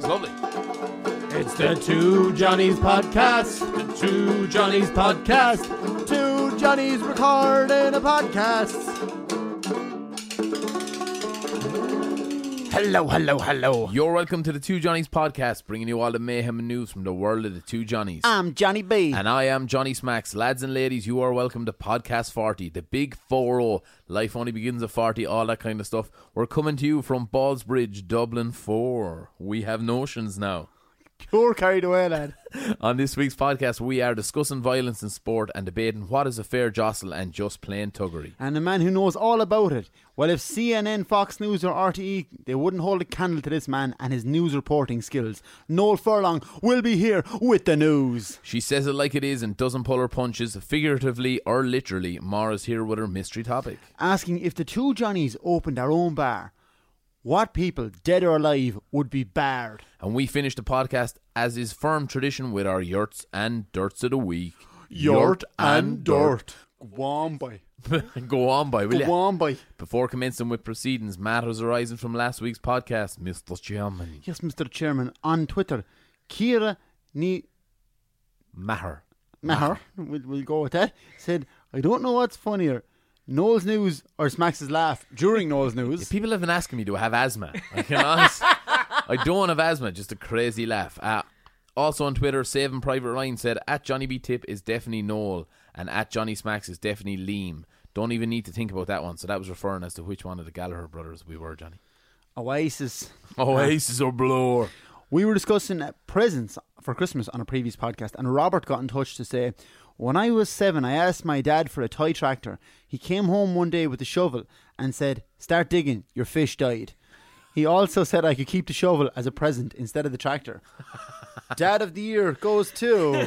It's lovely. It's the Two Johnnies podcast. The Two Johnnies podcast. Two Johnnies recording a podcast. Hello, hello, hello. You're welcome to the Two Johnnies podcast, bringing you all the mayhem and news from the world of the Two Johnnies. I'm Johnny B. And I am Johnny Smacks. Lads and ladies, you are welcome to Podcast 40, the big 4-0. Life only begins at 40, all that kind of stuff. We're coming to you from Ballsbridge, Dublin 4. We have notions now. You're carried away, lad. On this week's podcast, we are discussing violence in sport and debating what is a fair jostle and just plain tuggery. And the man who knows all about it. Well, if CNN, Fox News or RTE, they wouldn't hold a candle to this man and his news reporting skills. Noel Furlong will be here with the news. She says it like it is and doesn't pull her punches, figuratively or literally. Mara's here with her mystery topic. Asking if the Two Johnnies opened their own bar, what people, dead or alive, would be barred? And we finish the podcast, as is firm tradition, with our yurts and dirts of the week. Yurt and dirt. Go on, boy. Go on, boy, will you? Go on, boy. Before commencing with proceedings, matters arising from last week's podcast, Mr. Chairman. Yes, Mr. Chairman, on Twitter, Kira Maher. We'll go with that, said, I don't know what's funnier, Noel's news or Smacks' laugh during Noel's news. People have been asking me, do I have asthma? I can honest, I don't have asthma, just a crazy laugh. Also on Twitter, Saving Private Ryan said, at Johnny B. Tip is definitely Noel, and at Johnny Smacks is definitely Liam. Don't even need to think about that one. So that was referring as to which one of the Gallagher brothers we were, Johnny. Oasis or Blur. We were discussing presents for Christmas on a previous podcast, and Robert got in touch to say, when I was 7, I asked my dad for a toy tractor. He came home one day with a shovel and said, start digging, your fish died. He also said I could keep the shovel as a present instead of the tractor. Dad of the year goes to...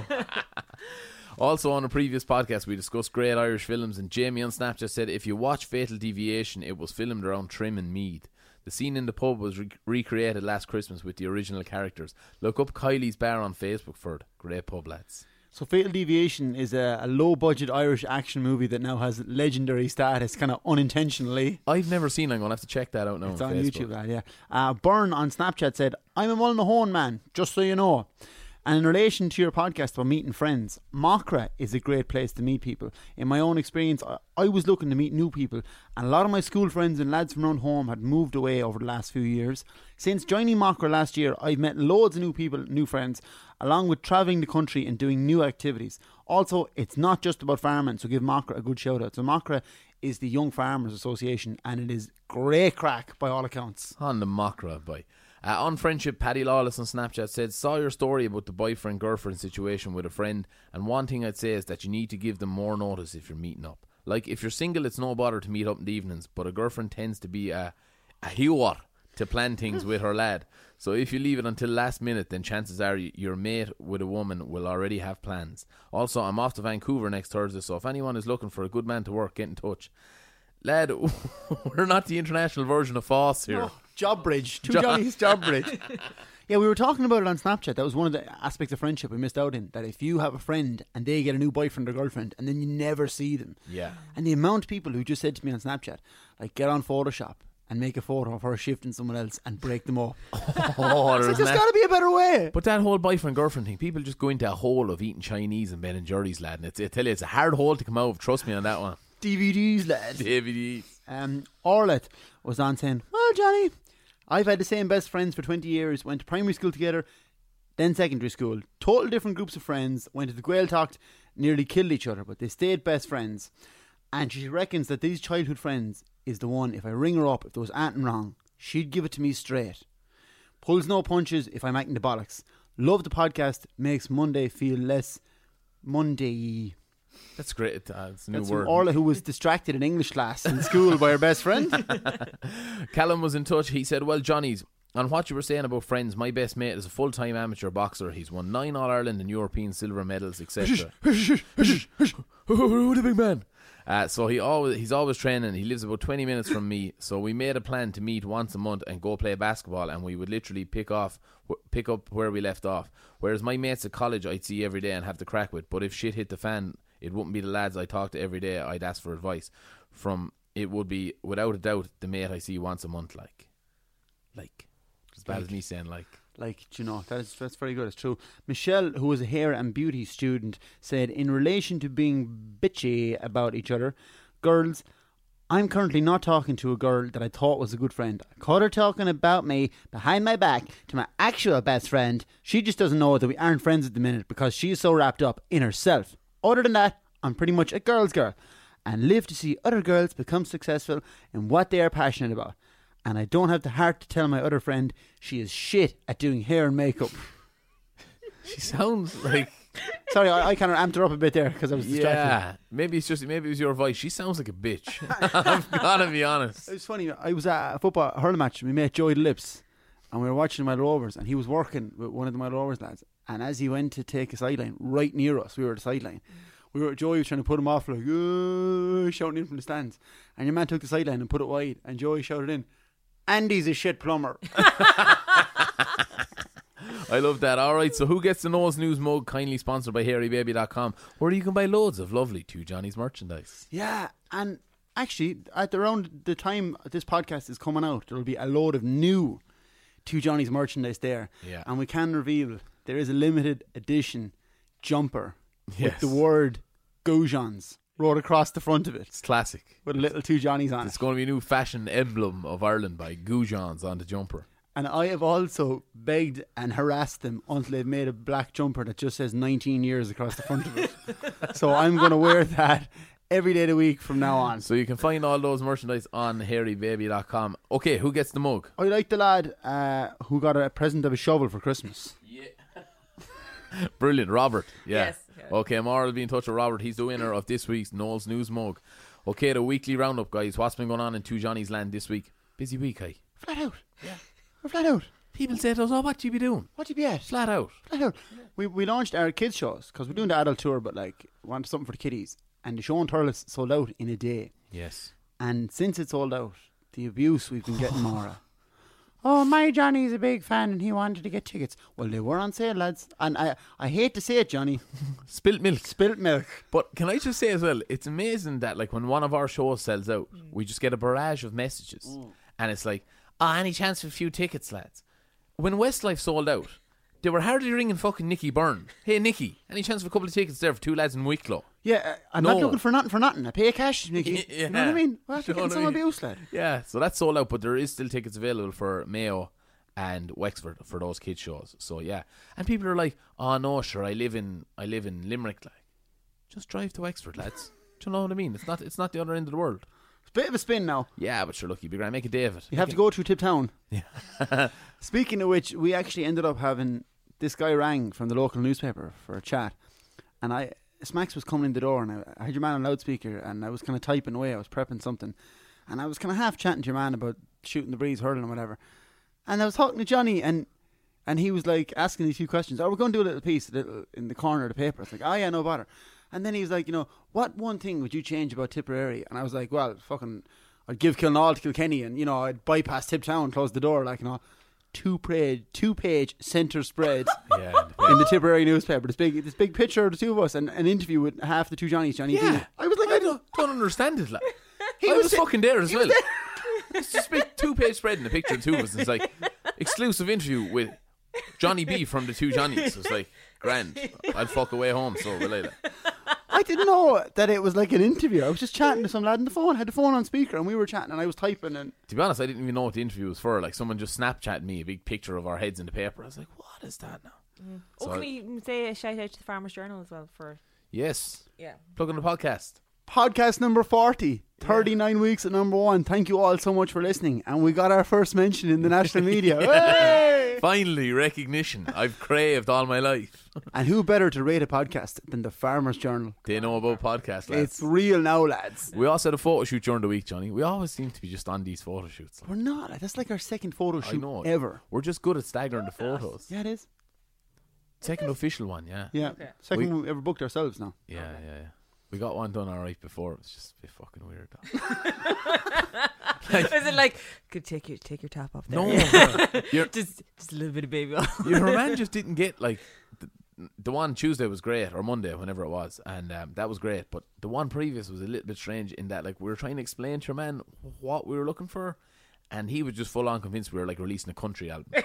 Also on a previous podcast we discussed great Irish films, and Jamie on Snapchat said if you watch Fatal Deviation, it was filmed around Trim and Meath. The scene in the pub was recreated last Christmas with the original characters. Look up Kylie's Bar on Facebook for it. Great pub, lads. So Fatal Deviation is a low-budget Irish action movie that now has legendary status, kind of unintentionally. I've never seen it. I'm going to have to check that out now. It's on Facebook. YouTube, lad, yeah. Byrne on Snapchat said, I'm a Mullinahone man, just so you know. And in relation to your podcast about meeting friends, Mockra is a great place to meet people. In my own experience, I was looking to meet new people, and a lot of my school friends and lads from around home had moved away over the last few years. Since joining Mockra last year, I've met loads of new people, new friends, along with travelling the country and doing new activities. Also, it's not just about farming, so give Mockra a good shout out. So Mockra is the Young Farmers Association, and it is great crack by all accounts. On the Mockra, boy. On Friendship, Paddy Lawless on Snapchat said, saw your story about the boyfriend-girlfriend situation with a friend, and one thing I'd say is that you need to give them more notice if you're meeting up. Like, if you're single, it's no bother to meet up in the evenings, but a girlfriend tends to be a hewar to plan things with her lad. So if you leave it until last minute, then chances are your mate with a woman will already have plans. Also, I'm off to Vancouver next Thursday, so if anyone is looking for a good man to work, get in touch. Lad, we're not the international version of Foss here. No, Job Bridge. Two Johnny's Job Bridge. Yeah, we were talking about it on Snapchat. That was one of the aspects of friendship we missed out in. That if you have a friend and they get a new boyfriend or girlfriend and then you never see them. Yeah. And the amount of people who just said to me on Snapchat, like, get on Photoshop and make a photo of her shifting someone else and break them up. There's got to be a better way. But that whole boyfriend-girlfriend thing, people just go into a hole of eating Chinese and Ben and Jerry's, lad. And I tell you, it's a hard hole to come out of. Trust me on that one. DVDs, lad. DVDs. Orlet was on saying, well, Johnny, I've had the same best friends for 20 years, went to primary school together, then secondary school. Total different groups of friends, went to the Gaeltacht, nearly killed each other, but they stayed best friends. And she reckons that these childhood friends is the one, if I ring her up, if there was anything wrong, she'd give it to me straight. Pulls no punches if I'm acting the bollocks. Love the podcast, makes Monday feel less Monday-y. That's great. It's a new That's word. from Orla, who was distracted in English class in school by her best friend. Callum was in touch. He said, well, Johnny's, on what you were saying about friends, my best mate is a full-time amateur boxer. He's won 9 All-Ireland and European silver medals, etc. Who the big man? So he's always training. He lives about 20 minutes from me. So we made a plan to meet once a month and go play basketball, and we would literally pick up where we left off. Whereas my mates at college I'd see every day and have the crack with. But if shit hit the fan, it wouldn't be the lads I talk to every day I'd ask for advice from. It would be, without a doubt, the mate I see once a month, like as bad as me saying like. Like, do you know, that's very good. It's true. Michelle, who was a hair and beauty student, said, in relation to being bitchy about each other, girls, I'm currently not talking to a girl that I thought was a good friend. I caught her talking about me behind my back to my actual best friend. She just doesn't know that we aren't friends at the minute because she's so wrapped up in herself. Other than that, I'm pretty much a girl's girl and live to see other girls become successful in what they are passionate about. And I don't have the heart to tell my other friend she is shit at doing hair and makeup. She sounds like... Sorry, I kind of amped her up a bit there because I was distracted. Yeah, maybe it was your voice. She sounds like a bitch. I've gotta be honest. It was funny. I was at a football hurling match. We met Joey Lips, and we were watching the Mile Rovers, and he was working with one of the Mile Rovers lads. And as he went to take a sideline, right near us, we were at the sideline. Joey was trying to put him off, like shouting in from the stands. And your man took the sideline and put it wide, and Joey shouted in, "Andy's a shit plumber." I love that. Alright, so who gets the Noel's News mug? Kindly sponsored by hairybaby.com, where you can buy loads of lovely Two Johnnies merchandise. Yeah, and actually, at around the time this podcast is coming out, there will be a load of new Two Johnnies merchandise there. Yeah. And we can reveal there is a limited edition jumper Yes. with the word Goujons wrote across the front of it It's classic. with a little Two Johnnies on It's it. going to be a new fashion emblem of Ireland by Goujons on the jumper. And I have also begged and harassed them until they've made a black jumper that just says 19 years across the front of it. So I'm going to wear that every day of the week from now on. So you can find all those merchandise on hairybaby.com. Okay, who gets the mug? I like the lad who got a present of a shovel for Christmas. Brilliant, Robert. Yeah. Yes. Okay, Mara will be in touch with Robert. He's the winner of this week's Noel's News mug. Okay, the weekly roundup, guys. What's been going on in Two Johnnies land this week? Busy week, hey? Flat out. Yeah. We're flat out. People say to us, oh, what you be doing? What do you be at? Flat out. Flat out. We launched our kids shows because we're doing the adult tour, but like wanted something for the kiddies. And the show in Thurles sold out in a day. Yes. And since it sold out, the abuse we've been getting, Maura. Oh, my Johnny's a big fan and he wanted to get tickets. Well, they were on sale, lads. And I hate to say it, Johnny. Spilt milk. Spilt milk. But can I just say as well, it's amazing that like when one of our shows sells out, we just get a barrage of messages. And it's like, oh, any chance for a few tickets, lads? When Westlife sold out, they were hardly ringing fucking Nicky Byrne. Hey, Nicky, any chance for a couple of tickets there for two lads in Wicklow? Yeah, I'm No. not looking for nothing. I pay cash, Nicky. Yeah. You know what I mean? Well, You know getting what I some mean? abuse, lad. Yeah, so that's sold out, but there is still tickets available for Mayo and Wexford for those kids shows. So yeah, and people are like, "Oh no, sure, I live in Limerick." Like, just drive to Wexford, lads. Do you know what I mean? It's not the other end of the world. It's a bit of a spin now. Yeah, but sure, look, you'd be grand. Make a day of it. You have to go through Tip Town. Yeah. Speaking of which, we actually ended up having this guy rang from the local newspaper for a chat, and Smacks was coming in the door, and I had your man on loudspeaker, and I was kind of typing away. I was prepping something, and I was kind of half chatting to your man about shooting the breeze, hurling, and whatever. And I was talking to Johnny, and he was like asking these few questions. Oh, we're going to do a little piece in the corner of the paper. I was like, oh yeah, no bother. And then he was like, what one thing would you change about Tipperary? And I was like, well, fucking, I'd give Kilnall to Kilkenny, and I'd bypass Tip Town, close the door, like two-page centre spread Yeah, in the Tipperary newspaper. This big picture of the two of us, and an interview with half the Two Johnnies, Johnny yeah. D. I was like, I don't understand it. Like, He I was was there. fucking there as well. It's just big 2-page spread and a picture of two of us. And it's like exclusive interview with Johnny B from the Two Johnnies. It's like grand. I'd fuck away home. So later. I didn't know that it was like an interview. I was just chatting to some lad on the phone. I had the phone on speaker, and we were chatting, and I was typing. And To be honest, I didn't even know what the interview was for. Like someone just Snapchatted me a big picture of our heads in the paper. I was like, what is that now? So Can we say a shout out to the Farmers Journal as well for yes, yeah. plug in the podcast. podcast number 40, 39 weeks at number 1. Thank you all so much for listening, and we got our first mention in the national media. Hey! Finally, recognition I've craved all my life. And who better to rate a podcast than the Farmers Journal? They know about podcasts, lads. It's real now, lads. We also had a photo shoot during the week, Johnny. We always seem to be just on these photo shoots. We're not. That's like our second photo I shoot know. ever. We're just good at staggering the photos. Yeah, it is. Second official one, yeah. Yeah. Okay. Second we ever booked ourselves now. Yeah. We got one done alright before. It was just a bit fucking weird, though. Is it like could take your top off there? No, just a little bit of baby oil. your man just didn't get like the one Tuesday was great, or Monday, whenever it was, and that was great. But the one previous was a little bit strange in that like we were trying to explain to your man what we were looking for, and he was just full on convinced we were like releasing a country album.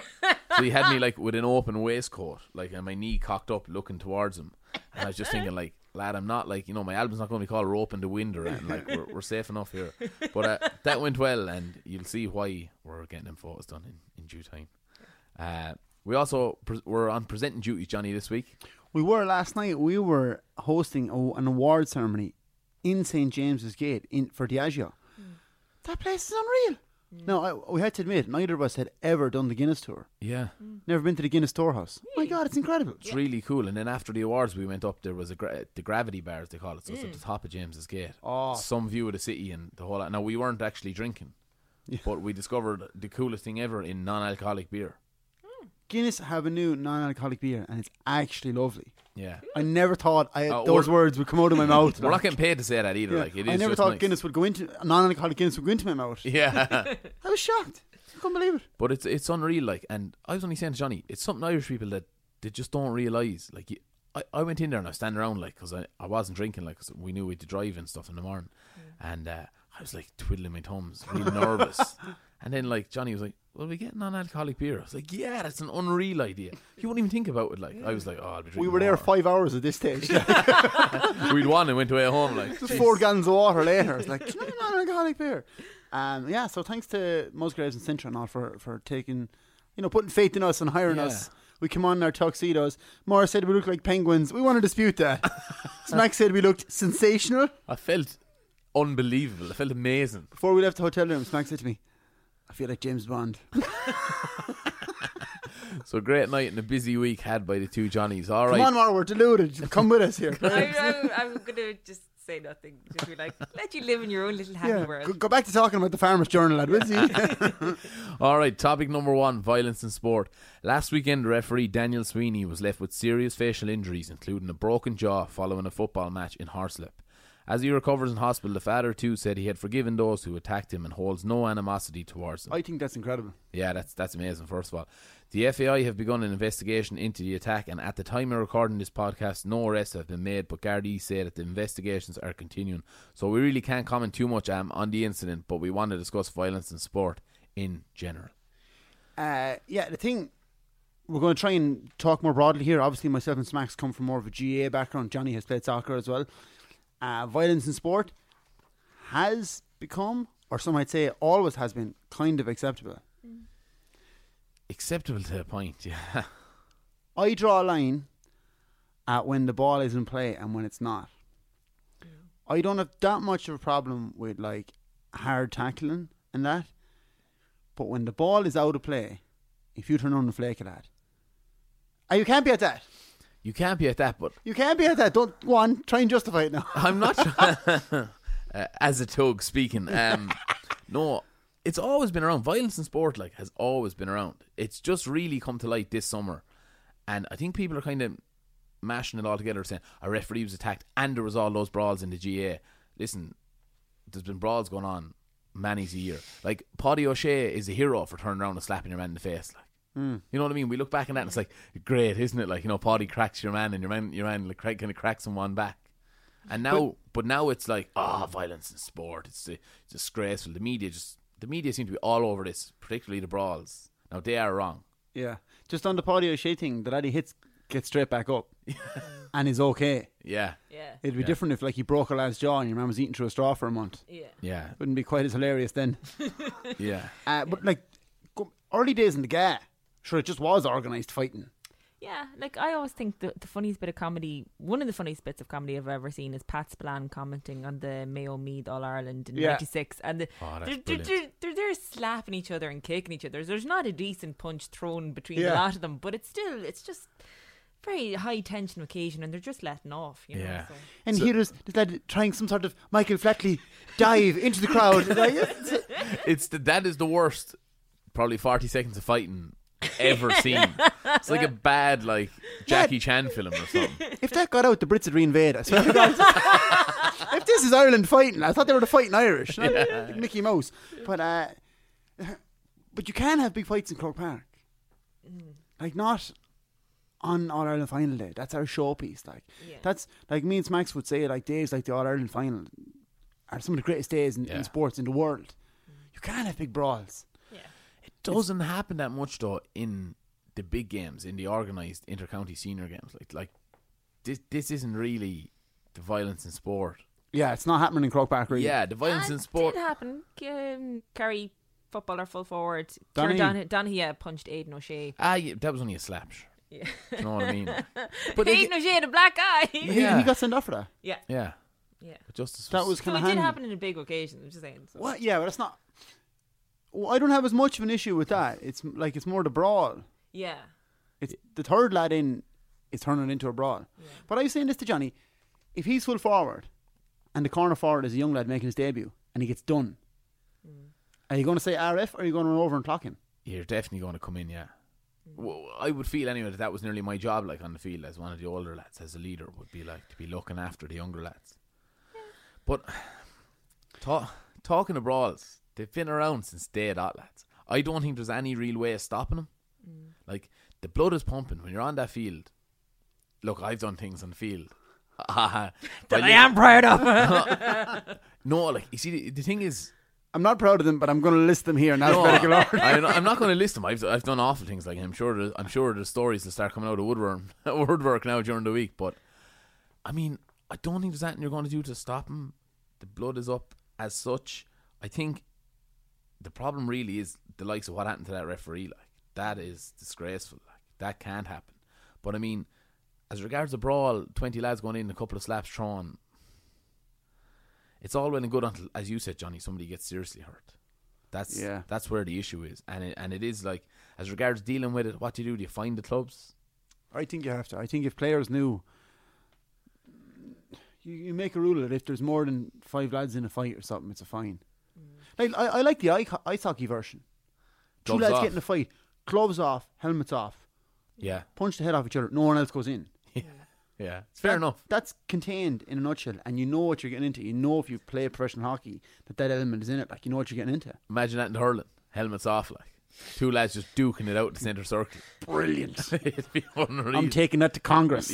So he had me like with an open waistcoat, like, and my knee cocked up, looking towards him. And I was just thinking, like, lad, I'm not like, my album's not going to be called Rope in the Wind or anything. Like, we're safe enough here. But that went well, and you'll see why we're getting them photos done in due time. We also were on presenting duties, Johnny, this week. We were last night. We were hosting an award ceremony in St. James's Gate for Diageo. That place is unreal. No, we had to admit, neither of us had ever done the Guinness tour. Yeah. Never been to the Guinness Storehouse. Oh my God, it's incredible. It's really cool. And then after the awards, we went up. There was the gravity bar, as they call it. So it's at the top of James's Gate. Oh. Some view of the city and the whole lot. Now, we weren't actually drinking, but we discovered the coolest thing ever in non-alcoholic beer. Guinness have a new non-alcoholic beer, and it's actually lovely. Yeah. I never thought those words would come out of my mouth. We're not getting paid to say that either. Like, it is I never just thought nice. Guinness would go into non-alcoholic Guinness would go into my mouth. Yeah. I was shocked. I couldn't believe it. But it's unreal. Like, and I was only saying to Johnny, it's something Irish people that they just don't realise. Like, I went in there and I was standing around, like, because I wasn't drinking, like, 'cause we knew we had to drive and stuff in the morning. And I was like twiddling my thumbs, really nervous. And then, like, Johnny was like, "Well, we get non-alcoholic beer." I was like, "Yeah, that's an unreal idea." You wouldn't even think about it. Like, I was like, "Oh, I'll be drinking." We were there water. 5 hours at this stage. We'd won and went away home. Like, Just 4 gallons of water later. It's like, non-alcoholic beer. Yeah, so thanks to Musgraves and Sintra and all for taking, putting faith in us and hiring us. We came on in our tuxedos. Morris said we looked like penguins. We want to dispute that. Smack said we looked sensational. I felt unbelievable. I felt amazing. Before we left the hotel room, Smack said to me, "I feel like James Bond." So great night and a busy week had by the two Johnnies. All right. Come on, Mar, we're deluded. Come with us here. I'm going to just say nothing. Just be like, let you live in your own little happy world. Go back to talking about the Farmers Journal, lad, will you? All right, topic number 1, violence in sport. Last weekend, referee Daniel Sweeney was left with serious facial injuries, including a broken jaw following a football match in Horslip. As he recovers in hospital, the father too said he had forgiven those who attacked him and holds no animosity towards them. I think that's incredible. Yeah, that's amazing, first of all. The FAI have begun an investigation into the attack, and at the time of recording this podcast, no arrests have been made, but Gardaí say that the investigations are continuing. So we really can't comment too much on the incident, but we want to discuss violence in sport in general. The thing, we're going to try and talk more broadly here. Obviously, myself and Smacks come from more of a GA background. Johnny has played soccer as well. Violence in sport has become, or some might say always has been, kind of acceptable. Acceptable to a point, yeah. I draw a line at when the ball is in play and when it's not. I don't have that much of a problem with like hard tackling and that, but when the ball is out of play, if you turn on the flake of that, you can't be at that. You can't be at that, but You can't be at that. Don't go on. Try and justify it now. I'm not as a tug speaking. No, it's always been around. Violence in sport has always been around. It's just really come to light this summer, and I think people are kind of mashing it all together, saying a referee was attacked and there was all those brawls in the GA. Listen, there's been brawls going on many's a year. Like, Paddy O'Shea is a hero for turning around and slapping your man in the face. You know what I mean? We look back on that and it's like, great, isn't it? Like, Paddy cracks your man and your man like, kind of cracks him one back. And now, but now it's like, violence in sport. It's disgraceful. The media seem to be all over this, particularly the brawls. Now, they are wrong. Yeah. Just on the Paddy O'Shea thing, the lad he hits gets straight back up and is okay. Yeah. Yeah. It'd be different if like he broke a lad's jaw and your man was eating through a straw for a month. Yeah. Yeah. Wouldn't be quite as hilarious then. Yeah. But like early days in the GA, sure, it just was organised fighting. Yeah, like I always think the funniest bit of comedy, one of the funniest bits of comedy I've ever seen is Pat Spillane commenting on the Mayo Meath All-Ireland in 96, and they're slapping each other and kicking each other. There's not a decent punch thrown between the lot of them, but it's just very high tension occasion, and they're just letting off, you know. So. And here is this lad trying some sort of Michael Flatley dive into the crowd. That is the worst, probably 40 seconds of fighting ever seen. It's like a bad Jackie Chan film or something. If that got out, the Brits would reinvade. I swear to God. If this is Ireland fighting, I thought they were the fighting Irish, not like Mickey Mouse. But you can have big fights in Croke Park, like not on All Ireland Final Day. That's our showpiece. That's like me and Smacks would say. Like days like the All Ireland Final are some of the greatest days in sports in the world. You can have big brawls. It doesn't happen that much though in the big games, in the organised inter-county senior games. Like this isn't really the violence in sport. Yeah, it's not happening in Croke Park, really. Yeah, the violence in sport. It did happen. Kerry footballer full forward. Donaghy. Donaghy punched Aidan O'Shea. Yeah, that was only a slap. Yeah. Do you know what I mean? But Aidan O'Shea had a black eye. He got sent off for that. Yeah. Yeah. Yeah. But justice That was So kind it of did handy. happen in a big occasion, I'm just saying. So. Well, yeah, but it's not. Well, I don't have as much of an issue with that. It's more the brawl. Yeah. It's the third lad in is turning it into a brawl. Yeah. But I was saying this to Johnny: if he's full forward, and the corner forward is a young lad making his debut, and he gets done, are you going to say RF, or are you going to run over and clock him? You're definitely going to come in, yeah. Well, I would feel anyway that was nearly my job, like on the field as one of the older lads, as a leader, would be like to be looking after the younger lads. But talking of brawls, they've been around since day dot, lads. I don't think there's any real way of stopping them. Like, the blood is pumping when you're on that field. Look, I've done things on the field That I am proud of. No, like, you see, the thing is, I'm not proud of them, but I'm going to list them here in alphabetical order. I'm not going to list them. I've done awful things. Like, I'm sure the stories will start coming out of woodwork now during the week. But I mean, I don't think there's anything you're going to do to stop him. The blood is up as such. I think the problem really is the likes of what happened to that referee. Like, that is disgraceful. Like, that can't happen. But I mean, as regards the brawl, 20 lads going in, a couple of slaps thrown. It's all well and good until, as you said, Johnny, somebody gets seriously hurt. That's where the issue is, and it is like, as regards dealing with it, what do? Do you find the clubs? I think you have to. I think if players knew, you make a rule that if there's more than 5 lads in a fight or something, it's a fine. Like I like the ice hockey version. Two Gloves lads off. get in a fight, gloves off, helmets off, Yeah, punch the head off each other. No one else goes in. yeah, it's fair enough. That's contained in a nutshell, and you know what you're getting into. You know if you play professional hockey that element is in it. Like, you know what you're getting into. Imagine that in hurling, helmets off, like 2 lads just duking it out in the centre circle. Brilliant. It'd be unreal. I'm taking that to Congress.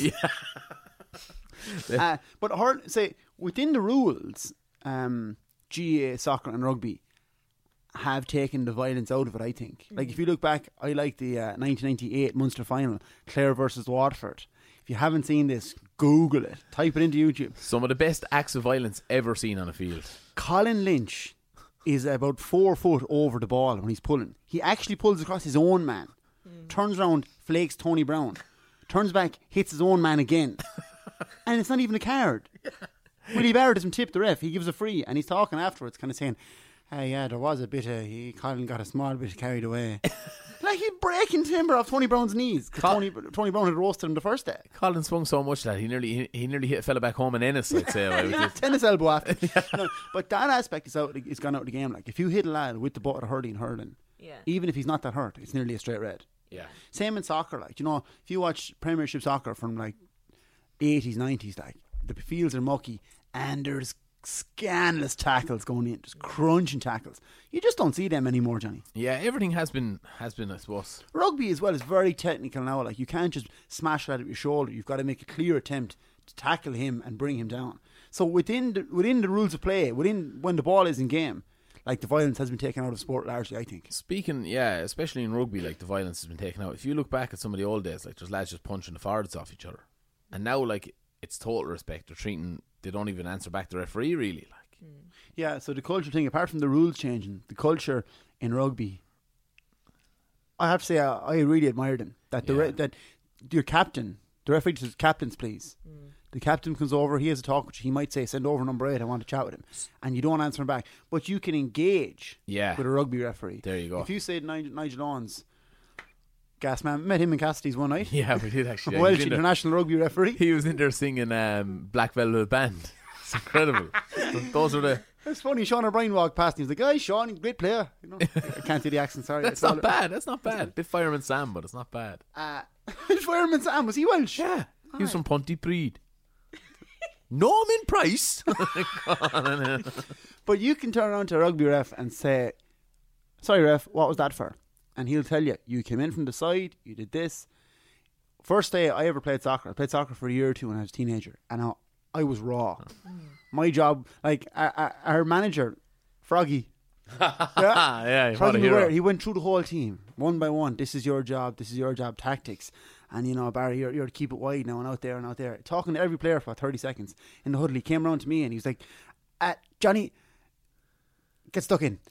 Yeah. But say within the rules, GAA, soccer, and rugby have taken the violence out of it. I think. Like, if you look back, I like the 1998 Munster final, Clare versus Waterford. If you haven't seen this, Google it. Type it into YouTube. Some of the best acts of violence ever seen on a field. Colin Lynch is about 4 foot over the ball when he's pulling. He actually pulls across his own man, turns around, flakes Tony Brown, turns back, hits his own man again. And it's not even a card. Willie Barrett doesn't tip the ref. He gives a free, and he's talking afterwards, kind of saying, "Hey, yeah, there was a bit of... Colin got a small bit carried away." Like, he's breaking timber off Tony Brown's knees, because Tony Brown had roasted him the first day. Colin swung so much that he nearly hit a fella back home in Ennis, I'd say. Tennis elbow after. No, but that aspect is gone out of the game. Like, if you hit a lad with the butt of hurling, Yeah. even if he's not that hurt, it's nearly a straight red. Yeah. Same in soccer. Like, you know, if you watch Premiership soccer from like 80s, 90s, like, the fields are mucky and there's scandalous tackles going in, just crunching tackles. You just don't see them anymore, Johnny. Yeah, everything has been, I suppose. Rugby as well is very technical now. Like, you can't just smash that at your shoulder. You've got to make a clear attempt to tackle him and bring him down. So within the rules of play, when the ball is in game, like, the violence has been taken out of sport largely, I think. Speaking, yeah, especially in rugby, like, the violence has been taken out. If you look back at some of the old days, like, there's lads just punching the forwards off each other. And now, like, it's total respect. They don't even answer back the referee, really. Like, Yeah, so the culture thing, apart from the rules changing, the culture in rugby, I have to say, I really admire them. That that your captain, the referee says, "Captains, please." The captain comes over, he has a talk with you. He might say, "Send over number 8, I want to chat with him." And you don't answer him back. But you can engage with a rugby referee. There you go. If you say Nigel Owens, gas man, met him in Cassidy's one night. Yeah, we did actually. Welsh international rugby referee. He was in there singing Black Velvet Band. It's incredible. Those are the... It's funny, Sean O'Brien walked past and he was like, "Hey, Sean, great player." You know, I can't do the accent, sorry. That's not bad. That's not bad. Bit Fireman Sam, but it's not bad. Fireman Sam, was he Welsh? Yeah. He was from Pontypridd. Norman Price. But you can turn around to a rugby ref and say, "Sorry, ref, what was that for?" And he'll tell you, "You came in from the side, you did this." First day I ever played soccer, I played soccer for a year or two when I was a teenager, and I was raw. My job, like, our manager, Froggy, Yeah, what a Wasn't hero. aware. He went through the whole team one by one. This is your job. This is your job. Tactics. And you know, Barry, you're to keep it wide now and out there and out there. Talking to every player for 30 seconds in the huddle. He came around to me and he was like, "Johnny, get stuck in."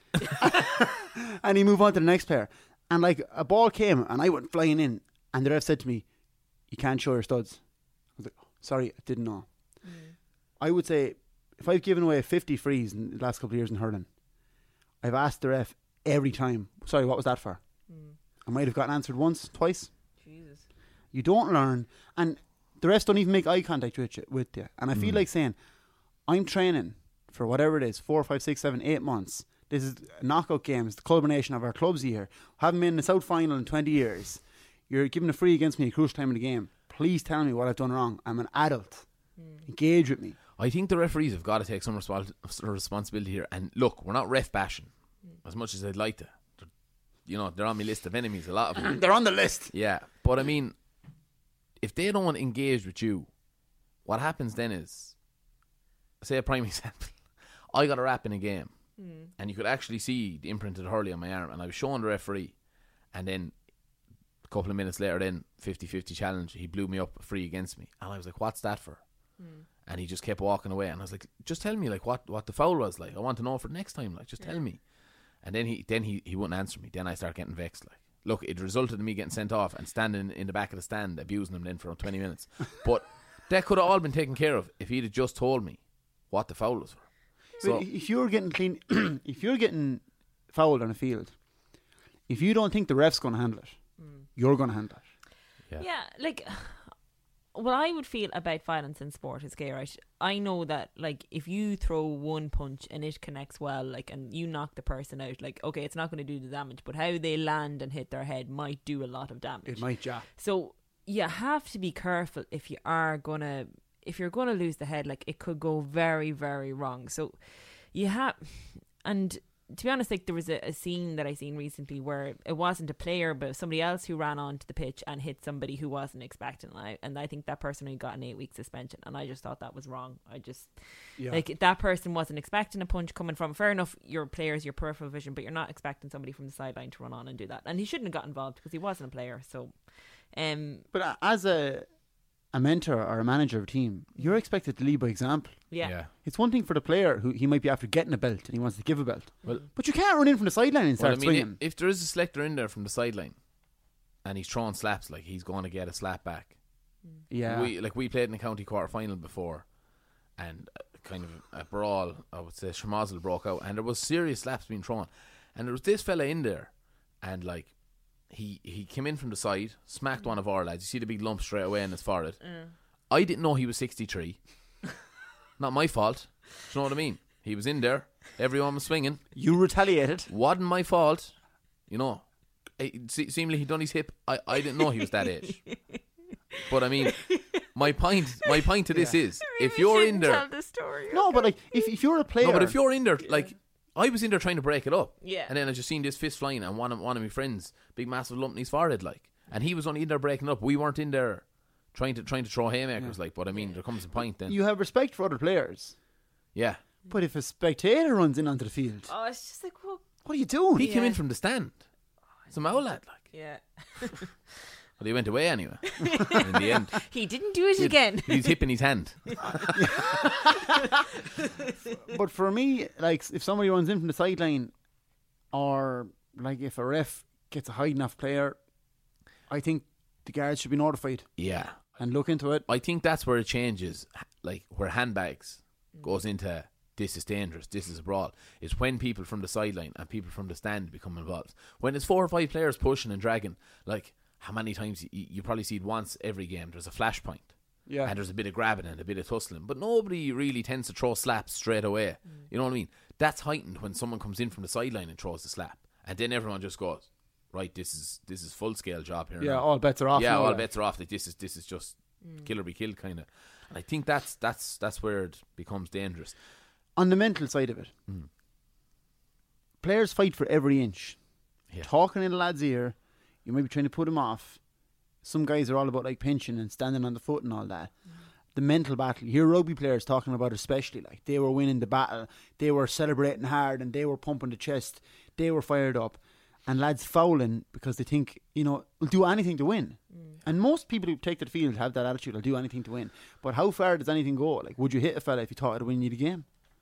And he moved on to the next player. And like a ball came and I went flying in. And the ref said to me, "You can't show your studs." I was like, "Sorry, I didn't know." I would say if I've given away 50 frees in the last couple of years in hurling, I've asked the ref every time, "Sorry, what was that for?" I might have gotten answered once, twice. Jesus. You don't learn, and the refs don't even make eye contact with you. And I feel like saying, I'm training for whatever it is, 4, 5, 6, 7, 8 months. This is knockout games, the culmination of our club's year. Haven't been in the South final in 20 years. You're giving a free against me at a crucial time of the game. Please tell me what I've done wrong. I'm an adult. Engage with me. I think the referees have got to take some responsibility here. And look, we're not ref bashing as much as I'd like to. They're on my list of enemies, a lot of them. They're on the list. Yeah, but I mean, if they don't engage with you, what happens then is, say a prime example, I got a rap in a game, and you could actually see the imprint of Hurley on my arm, and I was showing the referee, and then a couple of minutes later, then 50-50 challenge, he blew me up free against me, and I was like, "What's that for?" And he just kept walking away, and I was like, "Just tell me like what the foul was like. I want to know for next time. Like, just tell me." And then he wouldn't answer me. Then I start getting vexed. Like, look, it resulted in me getting sent off and standing in the back of the stand abusing him then for 20 minutes. But that could have all been taken care of if he'd have just told me what the foul was for. So if you're getting clean, if you're getting fouled on a field, if you don't think the ref's going to handle it, you're going to handle it. Yeah, like what I would feel about violence in sport is gay, right? I know that like if you throw one punch and it connects well, like, and you knock the person out, like, okay, it's not going to do the damage, but how they land and hit their head might do a lot of damage. It might, yeah. So you have to be careful if you're gonna lose the head. Like, it could go very, very wrong. So you have, and to be honest, like there was a scene that I seen recently where it wasn't a player but somebody else who ran onto the pitch and hit somebody who wasn't expecting it. And I think that person only got an 8-week suspension, and I just thought that was wrong. Like, that person wasn't expecting a punch coming from, fair enough, your player's your peripheral vision, but you're not expecting somebody from the sideline to run on and do that, and he shouldn't have got involved because he wasn't a player. So but as a mentor or a manager of a team, you're expected to lead by example. yeah. It's one thing for the player who he might be after getting a belt and he wants to give a belt. But you can't run in from the sideline and start swinging. if there is a selector in there from the sideline and he's throwing slaps, like, he's going to get a slap back. Yeah. We played in the county quarter final before, and kind of a brawl, I would say, schmozzle broke out, and there was serious slaps being thrown, and there was this fella in there, and like he came in from the side, smacked one of our lads. You see the big lump straight away in his forehead. I didn't know he was 63. Not my fault. Do you know what I mean? He was in there. Everyone was swinging. You retaliated. Wasn't my fault. Seemingly he done his hip. I didn't know he was that age. But I mean, my point to this is, if you're in there, tell the story. No, but like if you're a player, no, but if you're in there, like, I was in there trying to break it up, Yeah. and then I just seen this fist flying, and one of my friends, big massive lump in his forehead, like, and he was only in there breaking it up. We weren't in there trying to throw haymakers, like. But I mean, there comes a point then. you have respect for other players. Yeah, But if a spectator runs in onto the field, Oh, it's just like, well, what are you doing? he came in Yeah. from the stand. It's a Mao lad, like. yeah. But he went away anyway. In the end, He didn't do it again. he's hip in his hand. But for me, like, if somebody runs in from the sideline, or like if a ref gets a hiding off player, I think the guards should be notified Yeah, and look into it. I think that's where it changes, like where handbags goes into this is dangerous, this is a brawl, is when people from the sideline and people from the stand become involved. When it's 4 or 5 players pushing and dragging, like, how many times you probably see it once every game, there's a flashpoint. Yeah. And there's a bit of grabbing and a bit of tussling, but nobody really tends to throw slaps straight away. You know what I mean? That's heightened when someone comes in from the sideline and throws the slap, and then everyone just goes, right, this is full scale job here. Yeah, now. all bets are off. Yeah, now, all like. bets are off. Like, this is just kill or be killed kind of. And I think that's where it becomes dangerous. On the mental side of it, players fight for every inch. Yeah. Talking in a lad's ear, you might be trying to put him off. Some guys are all about like pinching and standing on the foot and all that. the mental battle. You hear rugby players talking about it, especially, like, they were winning the battle, they were celebrating hard, and they were pumping the chest, they were fired up. And lads fouling because they think, will do anything to win. And most people who take to the field have that attitude, I'll do anything to win. But how far does anything go? Like, would you hit a fella if you thought it'd win you the game?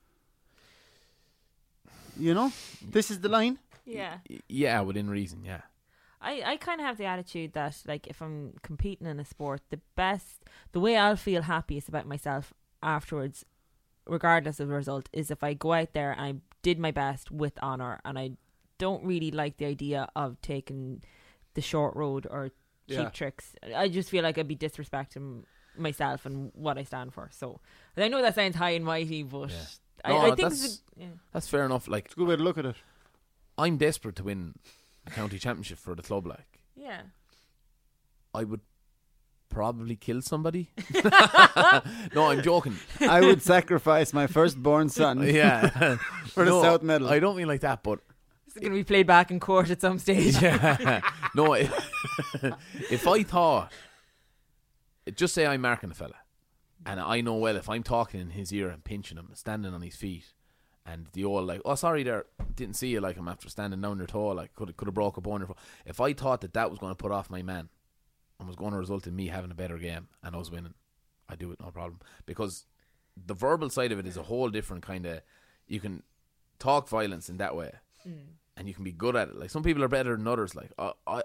This is the line. Yeah. Yeah, within reason, yeah. I kind of have the attitude that, like, if I'm competing in a sport, the way I'll feel happiest about myself afterwards, regardless of the result, is if I go out there and I did my best with honour, and I don't really like the idea of taking the short road or cheap tricks. I just feel like I'd be disrespecting myself and what I stand for. So I know that sounds high and mighty, but I think that's fair enough. Like, it's a good way to look at it. I'm desperate to win a county championship for the club. Like, yeah, I would probably kill somebody. No, I'm joking. I would sacrifice my firstborn son. Yeah, for the South Medal. I don't mean like that, but it's going to be played back in court at some stage. Yeah. No, if I thought, just say I'm marking a fella, and I know well if I'm talking in his ear and pinching him, standing on his feet, and the old like, oh sorry there, didn't see you, like, I'm after standing down your toe, like could have broke a bone your foot. If I thought that was going to put off my man and was going to result in me having a better game and us winning, I'd do it, no problem. Because the verbal side of it is a whole different kind of, you can talk violence in that way. And you can be good at it. Like, some people are better than others. Like,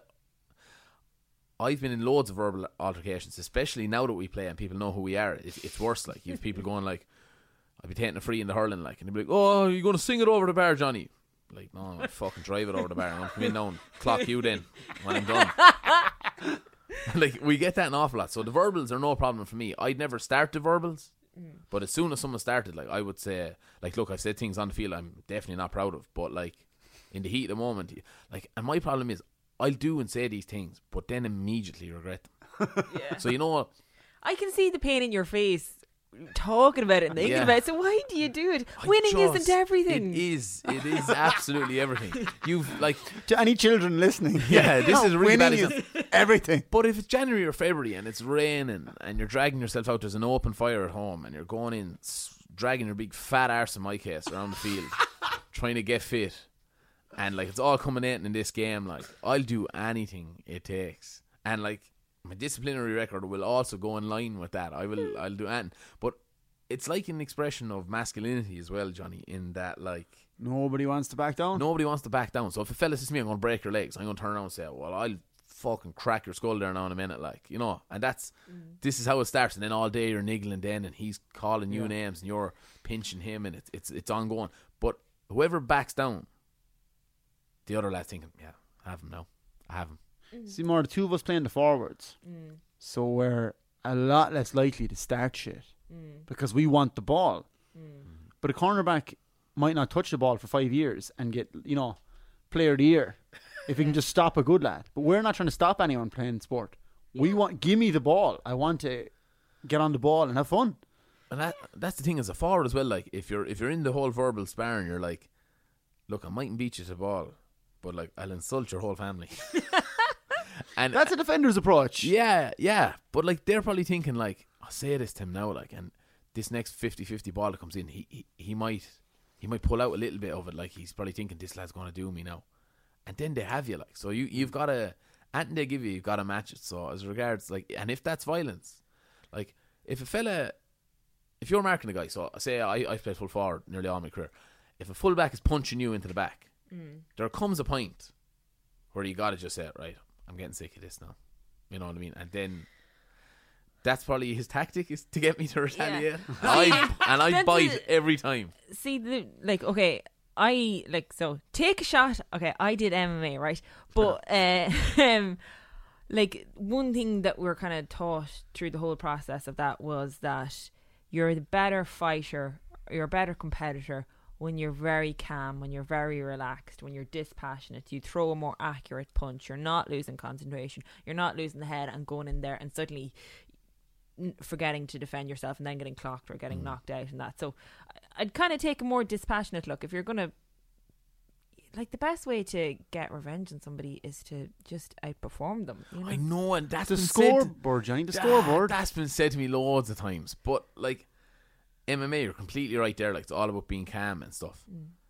I've been in loads of verbal altercations, especially now that we play and people know who we are. It's worse. Like, you have people going like, I'll be taking a free in the hurling, like, and they'll be like, oh, you're going to sing it over the bar, Johnny. Like, no, I'll fucking drive it over the bar. I'm going to come in now and clock you then when I'm done. Like, we get that an awful lot. So the verbals are no problem for me. I'd never start the verbals. But as soon as someone started, like, I would say, like, look, I've said things on the field I'm definitely not proud of, but, like, in the heat of the moment, like, and my problem is, I'll do and say these things, but then immediately regret them. Yeah. So, I can see the pain in your face talking about it and thinking about it. So why do you do it? Winning isn't everything. It is absolutely everything. You've, like, to any children listening, this is really bad. Is everything. But if it's January or February and it's raining and you're dragging yourself out, there's an open fire at home and you're going in, dragging your big fat arse, in my case, around the field, trying to get fit, and, like, it's all coming in this game, like, I'll do anything it takes. And, like, my disciplinary record will also go in line with that. I'll do anything. But it's like an expression of masculinity as well, Johnny, in that, like, nobody wants to back down. So if a fella says to me, I'm going to break your legs, I'm going to turn around and say, well, I'll fucking crack your skull there now in a minute, like, and this is how it starts. And then all day you're niggling then, and he's calling you names and you're pinching him, and it's ongoing. But whoever backs down, the other lad's thinking, yeah, I have him now. I have him. See, more the two of us playing the forwards, so we're a lot less likely to start shit because we want the ball. But a cornerback might not touch the ball for 5 years and get, player of the year if he can just stop a good lad. But we're not trying to stop anyone playing sport. We want, give me the ball. I want to get on the ball and have fun. And that's the thing as a forward as well. Like, if you're in the whole verbal sparring, you're like, look, I mightn't beat you to the ball, but, like, I'll insult your whole family. And that's a defender's approach. Yeah. But, like, they're probably thinking, like, I'll say this to him now, like, and this next 50-50 ball that comes in, he might pull out a little bit of it. Like, he's probably thinking, this lad's going to do me now. And then they have you, like, so you've got to, anything they give you've got to match it. So as regards, like, and if that's violence, like, if you're marking a guy, so say I played full forward nearly all my career, if a fullback is punching you into the back, there comes a point where you got to just say, right, I'm getting sick of this now. You know what I mean? And then that's probably his tactic, is to get me to retaliate. Yeah. I bite every time. See, okay, so take a shot. Okay, I did MMA, right? But like, one thing that we're kind of taught through the whole process of that was that you're the better fighter, you're a better competitor when you're very calm, when you're very relaxed, when you're dispassionate. You throw a more accurate punch. You're not losing concentration. You're not losing the head and going in there and suddenly forgetting to defend yourself and then getting clocked or getting knocked out and that. So I'd kind of take a more dispassionate look. If you're going to, like the best way to get revenge on somebody is to just outperform them. You know? I know, and that's The been said scoreboard, Johnny. The scoreboard. That's been said to me loads of times. But like MMA, you're completely right there. Like, it's all about being calm and stuff.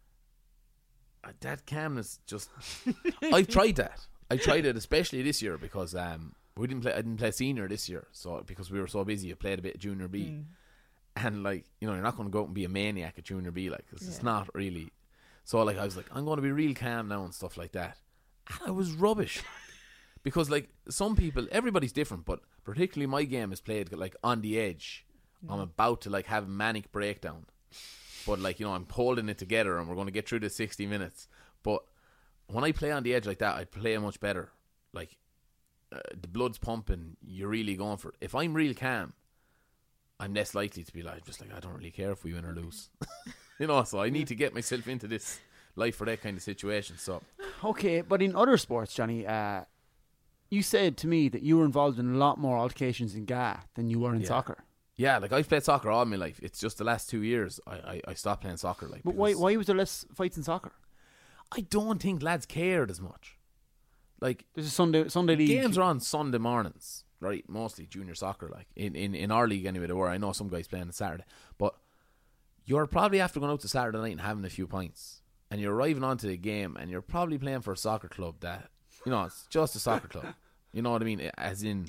That calmness just I've tried that. I tried it especially this year because I didn't play senior this year, so because we were so busy. I played a bit of junior B, and like, you know, you're not going to go out and be a maniac at junior B, like, 'cause it's not really. So like, I was like, I'm going to be real calm now and stuff like that, and I was rubbish. Because like, some people, everybody's different, but particularly my game is played like on the edge. I'm about to like have a manic breakdown, but like, you know, I'm holding it together and we're going to get through the 60 minutes. But when I play on the edge like that, I play much better. Like, the blood's pumping, you're really going for it. If I'm real calm, I'm less likely to be like, just like, I don't really care if we win or lose. You know, so I need to get myself into this life for that kind of situation. So Okay, but in other sports, Johnny, you said to me that you were involved in a lot more altercations in GA than you were in soccer. yeah, like, I've played soccer all my life. It's just the last 2 years I stopped playing soccer. Like, But why was there less fights in soccer? I don't think lads cared as much. Like, There's a Sunday league. games are on Sunday mornings, right? Mostly junior soccer, like in our league anyway. There were, I know some guys playing on Saturday, but you're probably after going out to Saturday night and having a few pints, and you're arriving onto the game, and you're probably playing for a soccer club that, you know, it's just a soccer club. You know what I mean? As in,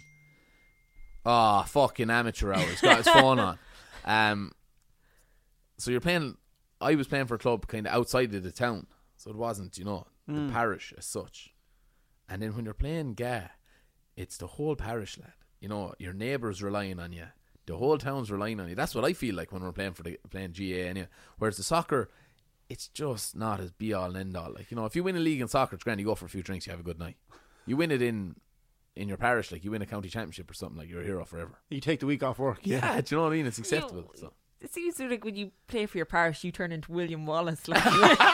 fucking amateur hour. He's got his phone on. So you're playing. I was playing for a club kind of outside of the town, so it wasn't, you know, the parish as such. And then when you're playing GA, it's the whole parish, lad. You know, your neighbours relying on you. The whole town's relying on you. That's what I feel like when we're playing GA anyway. Whereas the soccer, it's just not as be all and end all. Like, you know, if you win a league in soccer, it's grand. You go for a few drinks, you have a good night. You win it in your parish, like you win a county championship or something, like you're a hero forever. You take the week off work. Yeah, do you know what I mean? It's acceptable. So. It seems like when you play for your parish, you turn into William Wallace. Like,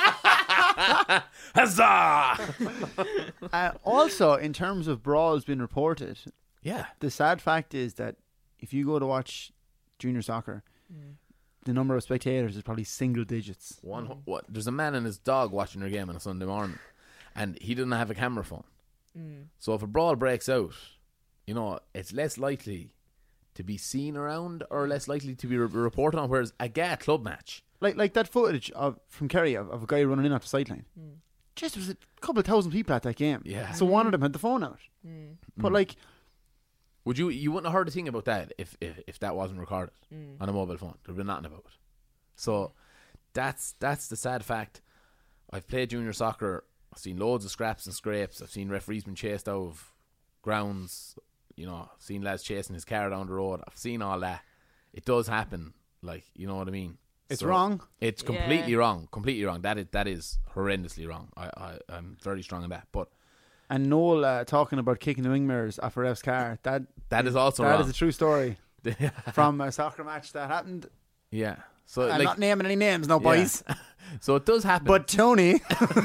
Huzzah! Also, in terms of brawls being reported, Yeah. the sad fact is that if you go to watch junior soccer, the number of spectators is probably single digits. There's a man and his dog watching their game on a Sunday morning, and he doesn't have a camera phone. So if a brawl breaks out, you know, it's less likely to be seen around or less likely to be reported on. Whereas a GA club match, like that footage from Kerry of a guy running in off the sideline. Just, there was a couple of thousand people at that game. Yeah. So one of them had the phone out. But like, would you wouldn't have heard a thing about that if that wasn't recorded on a mobile phone. There'd be nothing about it. So that's the sad fact. I've played junior soccer. I've seen loads of scraps and scrapes. I've seen referees been chased out of grounds. You know, I've seen lads chasing his car down the road. I've seen all that. It does happen. Like, you know what I mean? it's wrong. It's completely wrong. Completely wrong. That is horrendously wrong. I'm very strong on that. But And Noel talking about kicking the wing mirrors off a ref's car. That is also wrong. That is a true story from a soccer match that happened. Yeah. So I'm like, not naming any names, no boys. So it does happen. But Tony,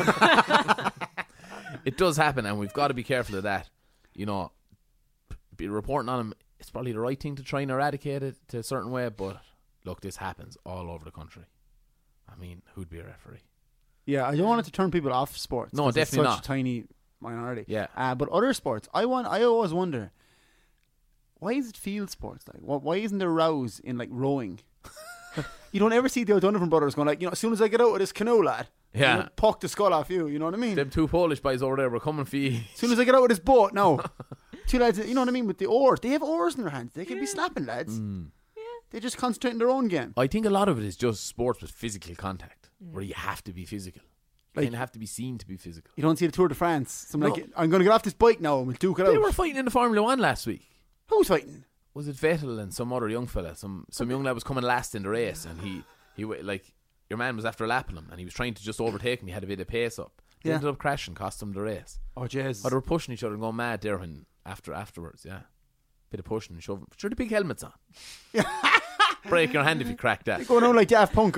it does happen, and we've got to be careful of that. You know, be reporting on him. It's probably the right thing to try and eradicate it to a certain way. But look, this happens all over the country. I mean, who'd be a referee? yeah, I don't want it to turn people off sports. No, 'cause definitely it's such not. a tiny minority. Yeah. But other sports, I always wonder, why is it field sports? Like, why isn't there rows in like rowing? You don't ever see the O'Donovan brothers going like, you know, as soon as I get out of this canoe, lad, Yeah. I'm gonna puck the skull off you. You know what I mean? Them two Polish boys over there were coming for you. As soon as I get out of this boat, no. Two lads, you know what I mean, with the oars. They have oars in their hands. They can be slapping lads. They just concentrate on their own game. I think a lot of it is just sports with physical contact, where you have to be physical. You Like- kind of have to be seen to be physical. You don't see the Tour de France. Something No. like, I'm going to get off this bike now and we'll duke it They out. were fighting in the Formula 1 last week. Who's fighting? Was it Vettel and some other young fella? Some young lad was coming last in the race, and he like, your man was after lapping him, and he was trying to just overtake him. He had a bit of pace up. They Yeah. ended up crashing, cost him the race. Oh, jeez. But they were pushing each other and going mad there when afterwards. Yeah, bit of pushing and shoving. Sure, the big helmets on. Break your hand if you crack that. Going on like Daft Punk.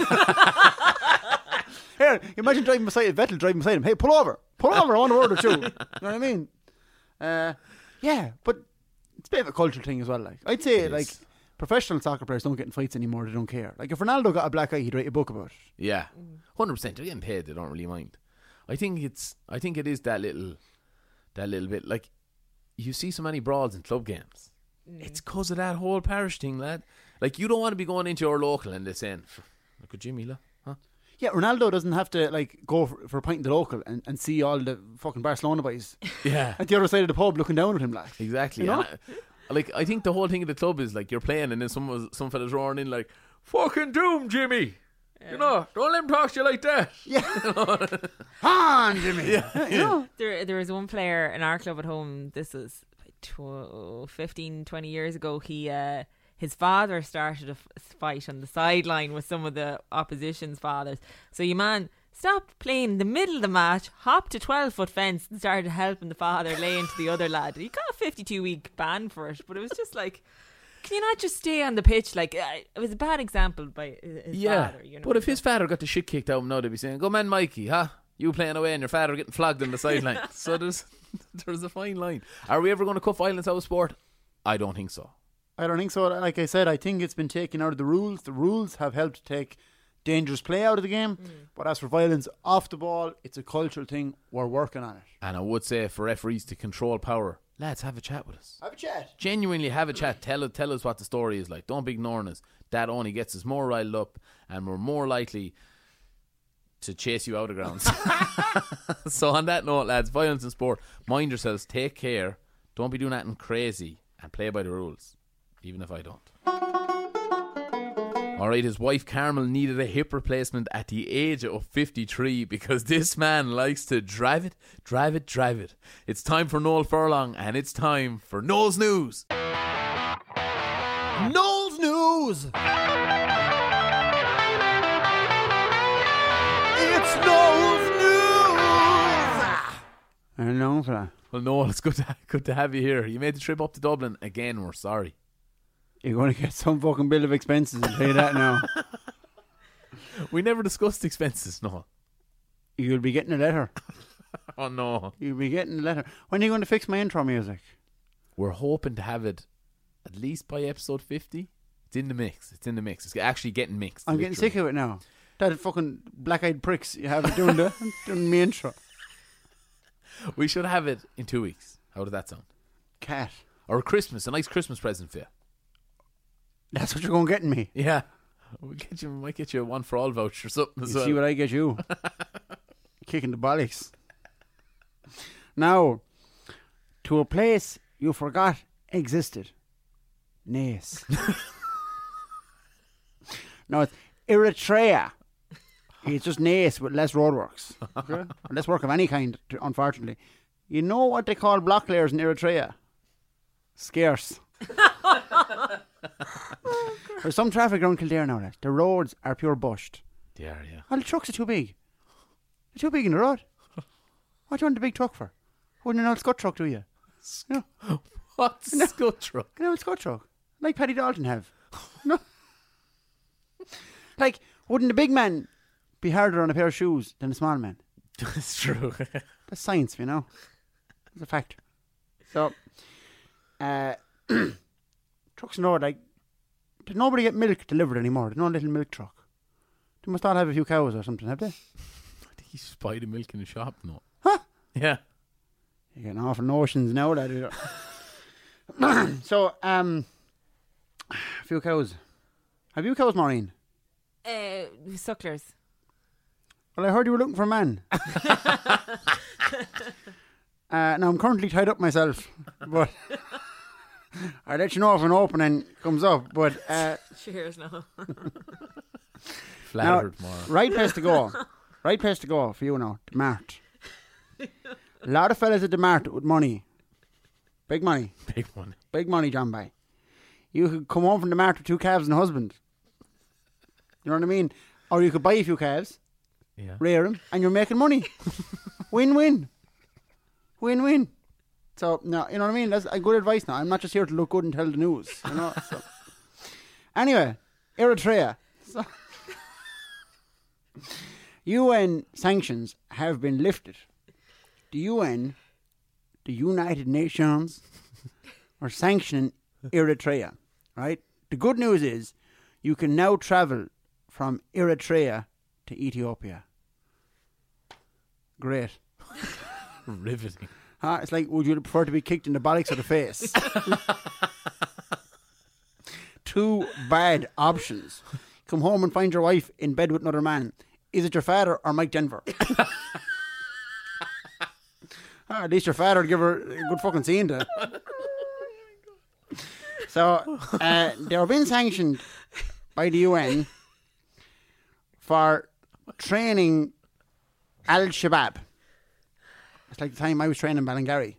Here, imagine driving beside Vettel, driving beside him. Hey, pull over. Pull over. I want a word or two. You know what I mean? Yeah, but it's a bit of a cultural thing as well. Like, I'd say, It like, is. professional soccer players don't get in fights anymore. They don't care. Like, if Ronaldo got a black eye, he'd write a book about it. Yeah, 100%. They're getting paid. They don't really mind. I think it is that little bit. Like, you see so many brawls in club games. It's because of that whole parish thing, lad. Like, you don't want to be going into your local and they're saying, look at Jimmy, look. Huh? Yeah, Ronaldo doesn't have to like go for a pint in the local and see all the fucking Barcelona boys at the other side of the pub looking down at him, like. Exactly. You know? I think the whole thing of the club is like you're playing and then some fella's roaring in like, fucking doom, Jimmy. Yeah. You know, don't let him talk to you like that. Yeah. On, Jimmy. Yeah. You know? There was one player in our club at home. This was 15, 20 years ago. His father started a fight on the sideline with some of the opposition's fathers. So your man stopped playing in the middle of the match, hopped to 12-foot fence and started helping the father lay into the other lad. He got a 52-week ban for it, but it was just like, can you not just stay on the pitch? Like, it was a bad example by his father. You know, but if his father got the shit kicked out of him now, they'd be saying, go man Mikey, huh? You playing away and your father getting flogged on the sideline. So there's a fine line. Are we ever going to cut violence out of sport? I don't think so. I don't think so. Like I said, I think it's been taken out of the rules. The rules have helped to take dangerous play out of the game. But as for violence off the ball, it's a cultural thing. We're working on it. And I would say for referees to control power, lads, have a chat with us. Have a chat. Genuinely have a chat. Tell us what the story is like. Don't be ignoring us. That only gets us more riled up and we're more likely to chase you out of grounds. So on that note, lads, violence in sport, mind yourselves, take care, don't be doing anything crazy and play by the rules, even if I don't. Alright, his wife Carmel needed a hip replacement at the age of 53 because this man likes to drive it. It's time for Noel Furlong and it's time for Noel's News. Noel's News! It's Noel's News! Hello, fella. Well, Noel, it's good to have you here. You made the trip up to Dublin again. We're sorry. You're going to get some fucking bill of expenses, I'll tell you that now. We never discussed expenses, Noel. You'll be getting a letter. Oh no. You'll be getting a letter. When are you going to fix my intro music? We're hoping to have it at least by episode 50. It's in the mix. It's actually getting mixed. I'm getting sick of it now. That fucking black-eyed pricks you have doing my intro. We should have it in 2 weeks. How does that sound? Cat. Or a nice Christmas present for you. That's what you're going getting me. Yeah. We might get you a one for all voucher or something as well. See what I get you. Kicking the bollocks. Now, to a place you forgot existed. Nace. No, it's Eritrea. It's just Nace with less roadworks. Okay? Or less work of any kind, unfortunately. You know what they call block layers in Eritrea? Scarce. There's some traffic around Kildare now. The roads are pure bushed. They are, yeah. Well, the trucks are too big. They're too big in the road. What do you want the big truck for? Wouldn't an old Scott truck, do you? What's a Scott truck? An old Scott truck. Like Paddy Dalton have. No. Like, wouldn't a big man be harder on a pair of shoes than a small man? That's true. That's science, you know. It's a fact. So, trucks in the road, like, did nobody get milk delivered anymore? There's no little milk truck. They must all have a few cows or something, have they? I think you just buy the milk in the shop, no? Huh? Yeah. You're getting off notions now, lad. So, a few cows. Have you cows, Maureen? Sucklers. Well, I heard you were looking for a man. Now, I'm currently tied up myself, but I'll let you know if an opening comes up. But Cheers, no. Flattered more. Right place to go. Right place to go for you now. The Mart. A lot of fellas at the Mart with money. Big money. Big money. Big money, John Bay. You could come home from the Mart with 2 calves and a husband. You know what I mean? Or you could buy a few calves, rear them, and you're making money. Win-win. Win-win. So, no, you know what I mean? That's a good advice now. I'm not just here to look good and tell the news. You know? So. Anyway, Eritrea. So, UN sanctions have been lifted. The UN, the United Nations, are sanctioning Eritrea, right? The good news is you can now travel from Eritrea to Ethiopia. Great. Riveting. It's like, would you prefer to be kicked in the bollocks or the face? 2 bad options. Come home and find your wife in bed with another man. Is it your father or Mike Denver? At least your father would give her a good fucking scene to. So, they were being sanctioned by the UN for training Al-Shabaab. It's like the time I was training Ballingarry.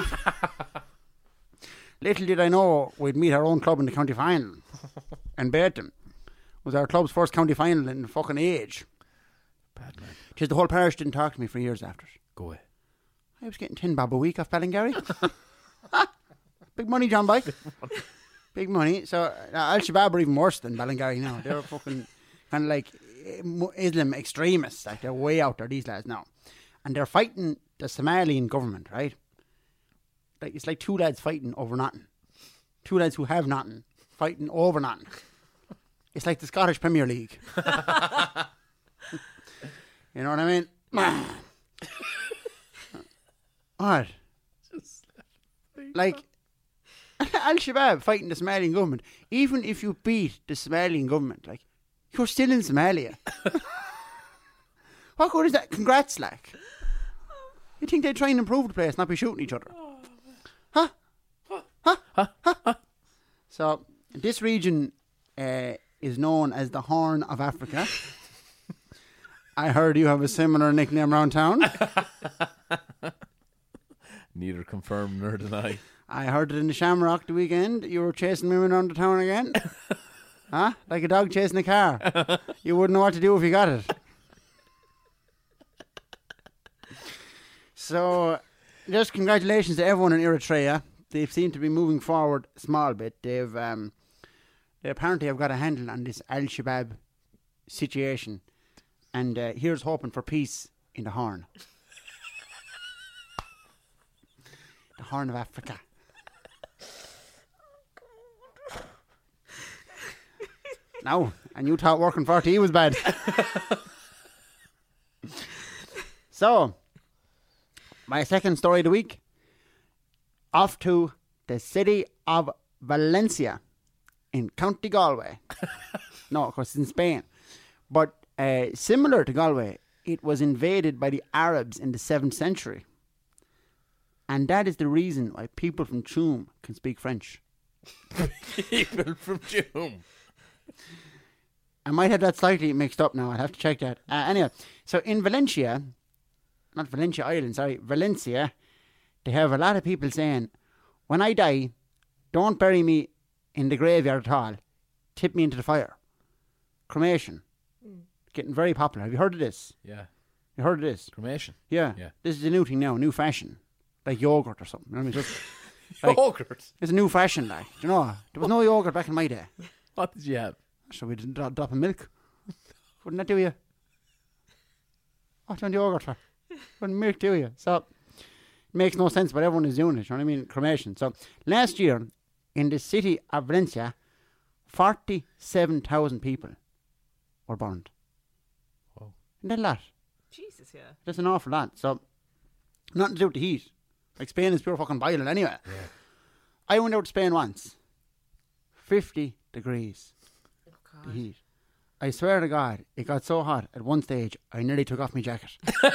Little did I know we'd meet our own club in the county final and beat them. It was our club's first county final in fucking age. Bad man. Because the whole parish didn't talk to me for years after it. Go away. I was getting 10 bob a week off Ballingarry. Big money, John Boy. Big money. So Al-Shabaab are even worse than Ballingarry now. They're fucking kind of like Islam extremists. Like they're way out there, these lads now. And they're fighting the Somalian government, right? Like it's like 2 lads fighting over nothing. 2 lads who have nothing fighting over nothing. It's like the Scottish Premier League. You know what I mean? What? Like Al-Shabaab fighting the Somalian government. Even if you beat the Somalian government, like you're still in Somalia. What good is that? Congrats, like. You think they'd try and improve the place, not be shooting each other? Huh? So this region is known as the Horn of Africa. I heard you have a similar nickname around town. Neither confirmed nor deny. I heard it in the Shamrock the weekend. You were chasing women around the town again. Huh? Like a dog chasing a car. You wouldn't know what to do if you got it. So, just congratulations to everyone in Eritrea. They seem to be moving forward a small bit. They apparently have got a handle on this Al-Shabaab situation. And here's hoping for peace in the Horn. The Horn of Africa. No, and you thought working 40 was bad. So, my second story of the week. Off to the city of Valencia in County Galway. No, of course, it's in Spain. But similar to Galway, it was invaded by the Arabs in the 7th century. And that is the reason why people from Tuam can speak French. People from Tuam. I might have that slightly mixed up now. I'll have to check that. Anyway, so in Valencia, not Valencia Island, sorry, Valencia, they have a lot of people saying, when I die, don't bury me in the graveyard at all. Tip me into the fire. Cremation. Getting very popular. Have you heard of this? Yeah. You heard of this? Cremation. Yeah. This is a new thing now, a new fashion. Like yogurt or something. You know what I mean? Just, like, yogurt? It's a new fashion, like. Do you know? There was no yogurt back in my day. What did you have? So we didn't drop of milk. Wouldn't that do you? What do you want yogurt for? Wouldn't milk do you? So, it makes no sense, but everyone is doing it. You know what I mean? Cremation. So, last year, in the city of Valencia, 47,000 people were burned. Wow. Isn't that a lot? Jesus, yeah. That's an awful lot. So, nothing to do with the heat. Like, Spain is pure fucking boiling anyway. Yeah. I went out to Spain once. 50 degrees. The heat. I swear to God, it got so hot at one stage I nearly took off my jacket.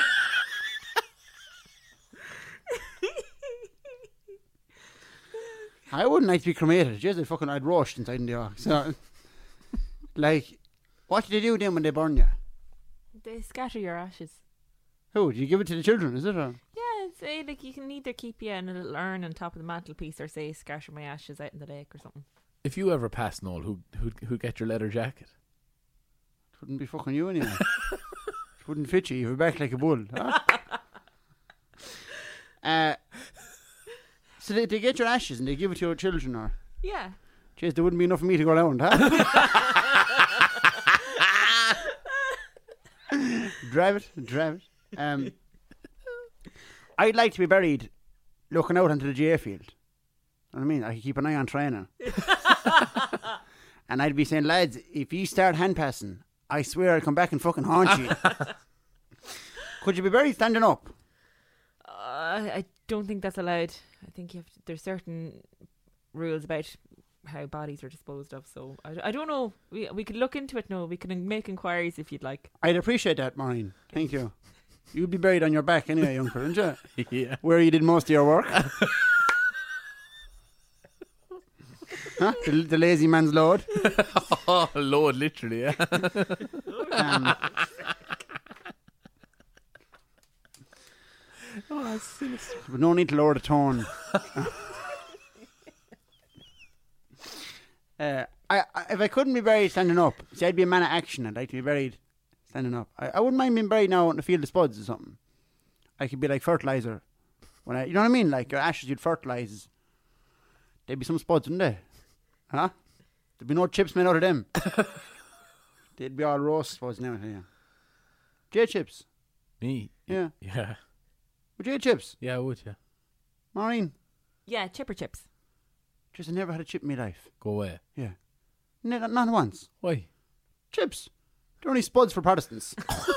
I wouldn't like to be cremated. Just I'd roast inside in the ark. So, like, what do they do then when they burn you? They scatter your ashes. Who? Do you give it to the children? Is it? Or? Yeah, it's like you can either keep you in a little urn on top of the mantelpiece or say scatter my ashes out in the lake or something. If you ever pass, Noel, who get your leather jacket? It wouldn't be fucking you anyway. It wouldn't fit you. You're back like a bull. Huh? So they get your ashes and they give it to your children, or? Yeah. Jeez, there wouldn't be enough for me to go around, huh? Drive it. I'd like to be buried looking out onto the GA field. You know what I mean? I could keep an eye on training. And I'd be saying, lads, if you start hand passing, I swear I'll come back and fucking haunt you. Could you be buried standing up? I don't think that's allowed. I think there's certain rules about how bodies are disposed of. So I don't know. We could look into it. No, we can make inquiries if you'd like. I'd appreciate that, Maureen. Thank you. You'd be buried on your back anyway, young fella, wouldn't you? Yeah. Where you did most of your work. Huh? The lazy man's load. Oh, load, literally, yeah. Oh, that's sinister. But no need to lower the tone. If I couldn't be buried standing up, see, I'd be a man of action. I'd like to be buried standing up. I wouldn't mind being buried now in the field of spuds or something. I could be like fertilizer. You know what I mean? Like your ashes, you'd fertilize. There'd be some spuds, wouldn't there? Huh? There'd be no chips made out of them. They'd be all roast spuds now. Yeah. J chips. Me? Yeah. Yeah. Would you eat chips? Yeah, I would, yeah. Maureen? Yeah, chipper chips. Just I never had a chip in my life. Go away. Yeah. Not once. Why? Chips. They're only spuds for Protestants.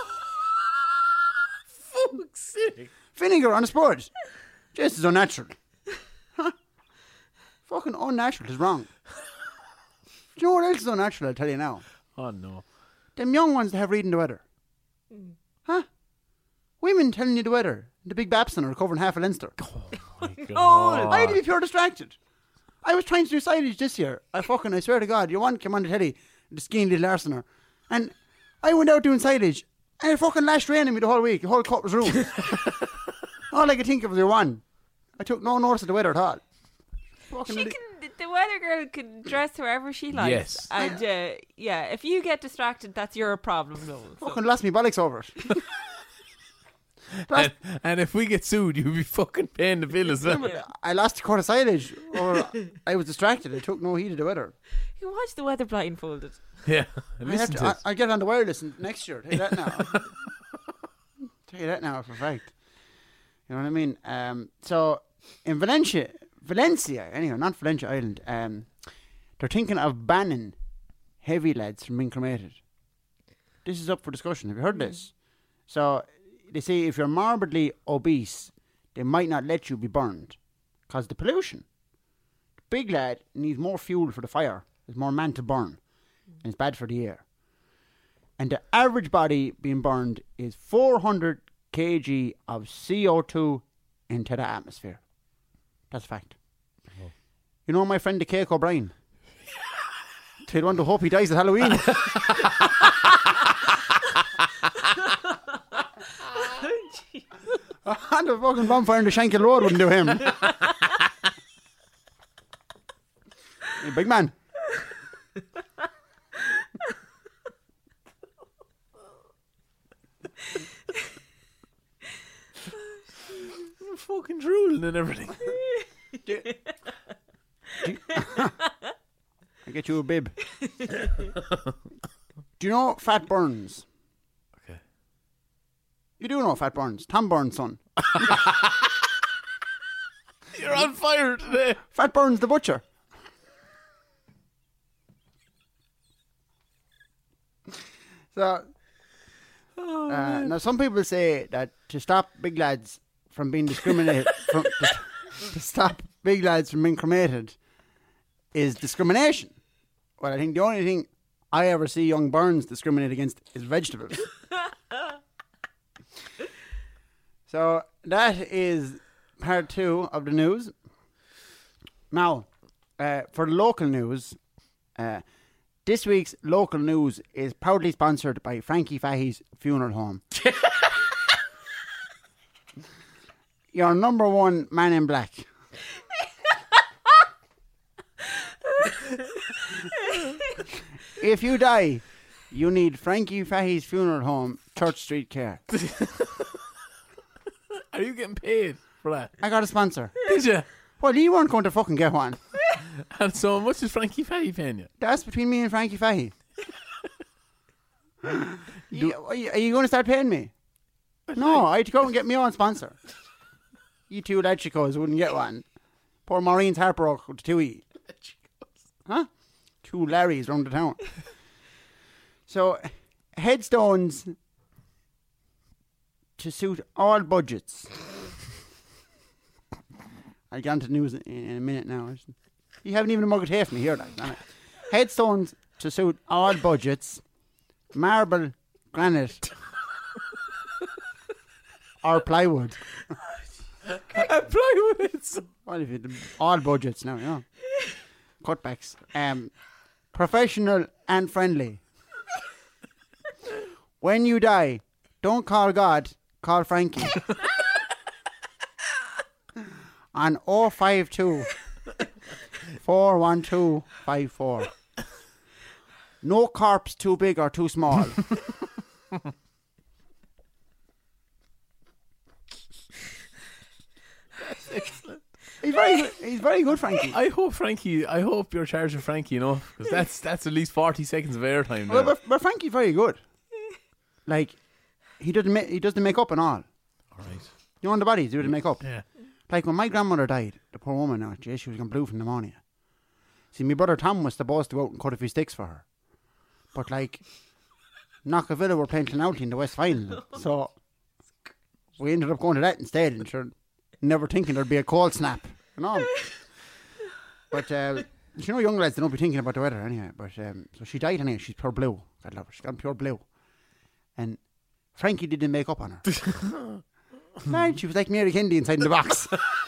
Fuck's sake. Vinegar on a spud. Just as unnatural. Huh? Fucking unnatural is wrong. Do you know what else is unnatural, I'll tell you now? Oh, no. Them young ones that have reading the weather. Huh? Women telling you the weather. The big Babson are covering half of Leinster. Oh, my God. Oh, I had to be pure distracted. I was trying to do silage this year. I swear to God, your one came on the telly, the skinny little arsener. And I went out doing silage, and it fucking lashed rain on me the whole week. The whole cup was ruined. All I could think of was your one. I took no notice of the weather at all. The weather girl can dress wherever she likes. Yes. And yeah, if you get distracted, that's your problem. No. Fucking lost me bollocks over it. And if we get sued, you'll be fucking paying the bill as well. I lost a quart of silage, or I was distracted. I took no heed of the weather. You watch the weather blindfolded. Yeah, listen to it. I'll get on the wireless next year. Tell you that now. Tell you that now for a fact. You know what I mean? So in Valencia, anyway, not Valencia Island. They're thinking of banning heavy lads from being cremated. This is up for discussion. Have you heard this? So they say if you're morbidly obese, they might not let you be burned because the pollution. The big lad needs more fuel for the fire. There's more man to burn, and it's bad for the air. And the average body being burned is 400 kg of CO2 into the atmosphere. That's a fact. Oh. You know my friend the Cake O'Brien? They'd want to hope he dies at Halloween. And the fucking bonfire in the Shankill Road wouldn't do him. Hey, big man. You're fucking drooling and everything. I get you a bib. Do you know Fat Burns? Okay. You do know Fat Burns. Tom Burns' son. You're on fire today. Fat Burns the butcher. So, now some people say that to stop big lads from being discriminated, to stop big lads from being cremated is discrimination. Well, I think the only thing I ever see young Burns discriminate against is vegetables. So that is part 2 of the news. Now, for the local news, this week's local news is proudly sponsored by Frankie Fahey's Funeral Home. Your number one man in black. If you die, you need Frankie Fahey's Funeral Home, Church Street Care. Are you getting paid for that? I got a sponsor. Did you? Well, you weren't going to fucking get one. And so much is Frankie Fahey paying you? That's between me and Frankie Fahey. Are you going to start paying me? No, I had to go and get my own sponsor. You two Lechicos wouldn't get one. Poor Maureen's heartbroken with the 2E. Huh? 2 Larrys round the town. So, headstones to suit all budgets. I'll get on to the news in a minute now. You haven't even a mug of tea for me here. Headstones to suit all budgets. Marble, granite, or plywood. Plywood. Well, if you all budgets now, you know. Cutbacks. Professional and friendly. When you die, don't call God, call Frankie. On 052 41254. No corpse too big or too small. He's very good, Frankie. I hope you're charging Frankie enough, because that's at least 40 seconds of airtime now. Well, but Frankie's very good. Like, he does the makeup and all. Alright. You know, on the bodies, do the makeup. Yeah. Like, when my grandmother died, the poor woman, now, she was going blue from pneumonia. See, my brother Tom was supposed to go out and cut a few sticks for her. But, like, Knockavilla were playing Clonalty in the West Final. So, we ended up going to that instead, and sure, never thinking there'd be a cold snap. You know? But, you know, young lads, they don't be thinking about the weather anyway. But, so she died anyway. She's pure blue. God love her. She's gone pure blue. And Frankie did the makeup on her. Man, she was like Mary Kennedy inside the box.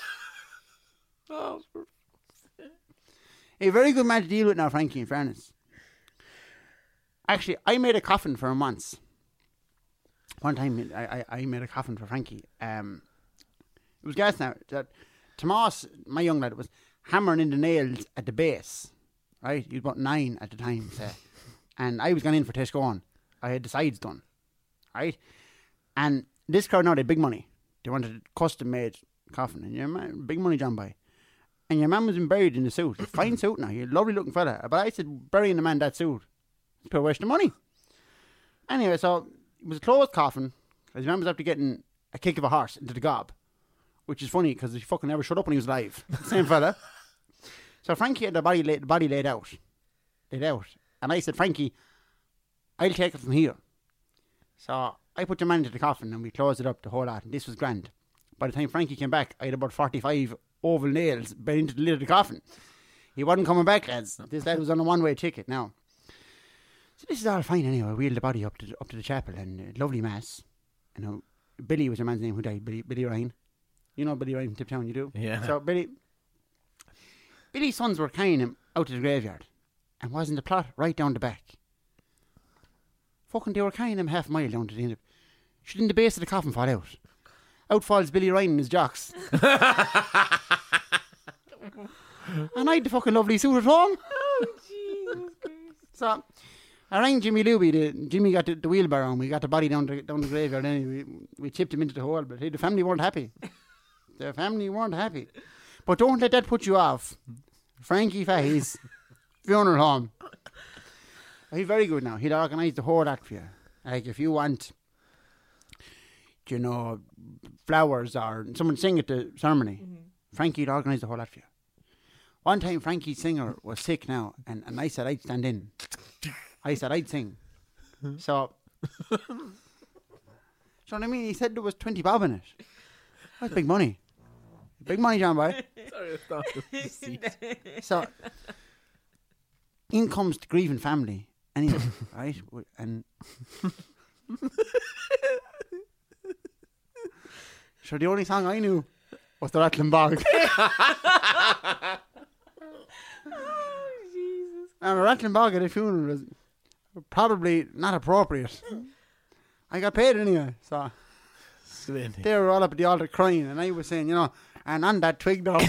A very good man to deal with now, Frankie, in fairness. Actually, I made a coffin for him once. One time I made a coffin for Frankie. It was gas now. That Tomas, my young lad, was hammering in the nails at the base. Right? He was about 9 at the time, say. And I was going in for Teshgone. I had the sides done. Right? And this crowd now, they had big money. They wanted a custom made coffin. And your man, big money, John Boy. And your man was been buried in the suit. A fine suit now. You're a lovely looking fella. But I said, burying the man that suit, it's pure waste of money. Anyway, so it was a closed coffin. His man was after getting a kick of a horse into the gob. Which is funny because he fucking never shut up when he was alive. Same fella. So Frankie had the body laid out. And I said, Frankie, I'll take it from here. So I put the man into the coffin and we closed it up, the whole lot. And this was grand. By the time Frankie came back, I had about 45 oval nails bent into the lid of the coffin. He wasn't coming back, lads. This lad was on a one-way ticket now. So this is all fine anyway. We wheeled the body up to the chapel and lovely mass. And Billy was the man's name who died, Billy Ryan. You know Billy Ryan from Tiptown, you do? Yeah. So Billy's sons were carrying him out to the graveyard. And wasn't the plot right down the back? Fucking, they were carrying him half a mile down to the end of... Should in the base of the coffin fall out. Out falls Billy Ryan and his jocks. And I had the fucking lovely suit at home. Oh, Jesus Christ. So, I rang Jimmy Luby. Jimmy got the wheelbarrow and we got the body down the graveyard anyway. We chipped him into the hole, but hey, the family weren't happy. But don't let that put you off. Frankie Fahey's funeral home. He's very good now. He'd organise the whole lot for you. Like if you want, you know, flowers or someone sing at the ceremony, Frankie'd organise the whole lot for you. One time Frankie's singer was sick now and I said I'd stand in. I said I'd sing. So, you know what I mean? He said there was 20 bob in it. That's big money. Big money, John Boy. Sorry, I thought the seat. So, in comes the grieving family. Anyway, right? And so the only song I knew was the Rattling Bog. Oh, Jesus. And the Rattling Bog at a funeral was probably not appropriate. I got paid anyway, so they were all up at the altar crying, and I was saying, you know, and on that twig though,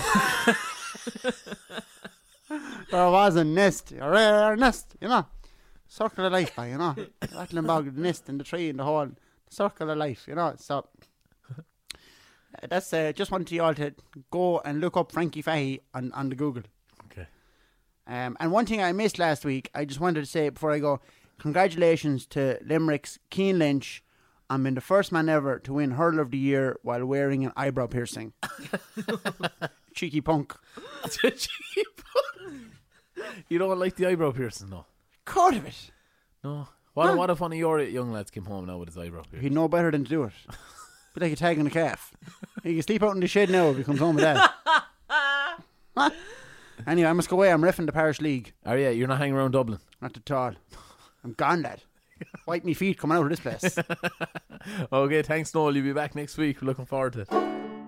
there was a nest, a rare nest, you know. Circle of life, you know. Rattling Bog, the nest and the tree and the whole circle of life, you know. So that's just wanted you all to go and look up Frankie Fahey on the Google. Okay. And one thing I missed last week, I just wanted to say before I go, congratulations to Limerick's Cian Lynch on being the first man ever to win Hurler of the Year while wearing an eyebrow piercing. Cheeky punk. Cheeky punk. You don't like the eyebrow piercing, though? Cut of it. No. What if one of your young lads came home now with his eyebrow piercing? He'd know better than to do it. Be like a tag on a calf. You can sleep out in the shed now if he comes home with that. Huh? Anyway, I must go away. I'm reffing the parish league. Oh yeah, you're not hanging around Dublin. Not at all. I'm gone, lad. Wipe me feet coming out of this place. Okay, thanks Noel. You'll be back next week. We're looking forward to it.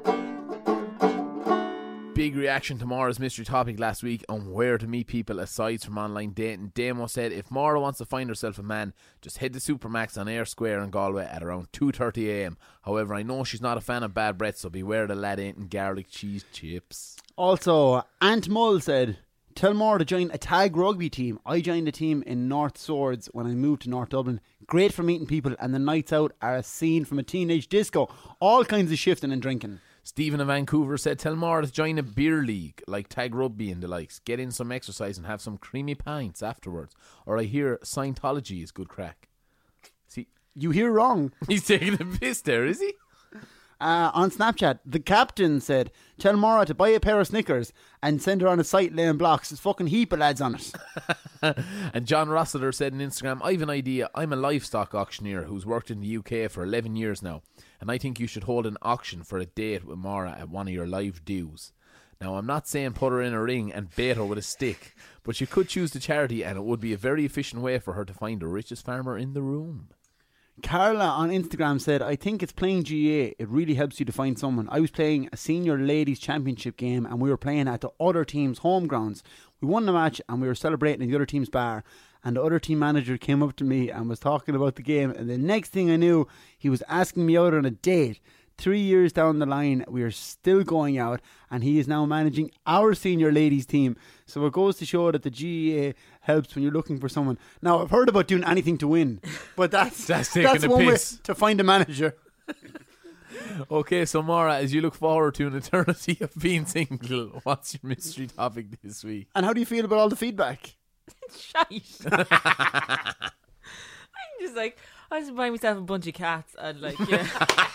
Big reaction to Maura's mystery topic last week on where to meet people aside from online dating. Damo said if Maura wants to find herself a man, just head to Supermax on Ayr Square in Galway at around 2:30am. However, I know she's not a fan of bad breath, so beware the lad ain't in garlic cheese chips. Also, Ant Mull said, tell Maura to join a tag rugby team. I joined a team in North Swords when I moved to North Dublin. Great for meeting people, and the nights out are a scene from a teenage disco. All kinds of shifting and drinking. Stephen in Vancouver said, tell Maura to join a beer league like tag rugby and the likes. Get in some exercise and have some creamy pints afterwards. Or I hear Scientology is good crack. See, You hear wrong. he's taking a piss there, is he? On Snapchat, the captain said, tell Maura to buy a pair of Snickers and send her on a site laying blocks. There's fucking heap of lads on it. And John Rossiter said on Instagram, I have an idea. I'm a livestock auctioneer who's worked in the UK for 11 years now, and I think you should hold an auction for a date with Maura at one of your live dues. Now, I'm not saying put her in a ring and bait her with a stick, but you could choose the charity and it would be a very efficient way for her to find the richest farmer in the room. Carla on Instagram said, I think it's playing GA. It really helps you to find someone. I was playing a senior ladies championship game and we were playing at the other team's home grounds. We won the match and we were celebrating in the other team's bar, and the other team manager came up to me and was talking about the game, and the next thing I knew, he was asking me out on a date. 3 years down the line, we are still going out, and he is now managing our senior ladies team. So it goes to show that the GEA helps when you're looking for someone. Now, I've heard about doing anything to win, but that's taking a one piss. way to find a manager. Okay, so Maura, as you look forward to an eternity of being single, what's your mystery topic this week? And how do you feel about all the feedback? Shite. I'm just like, I just buy myself a bunch of cats and like, yeah.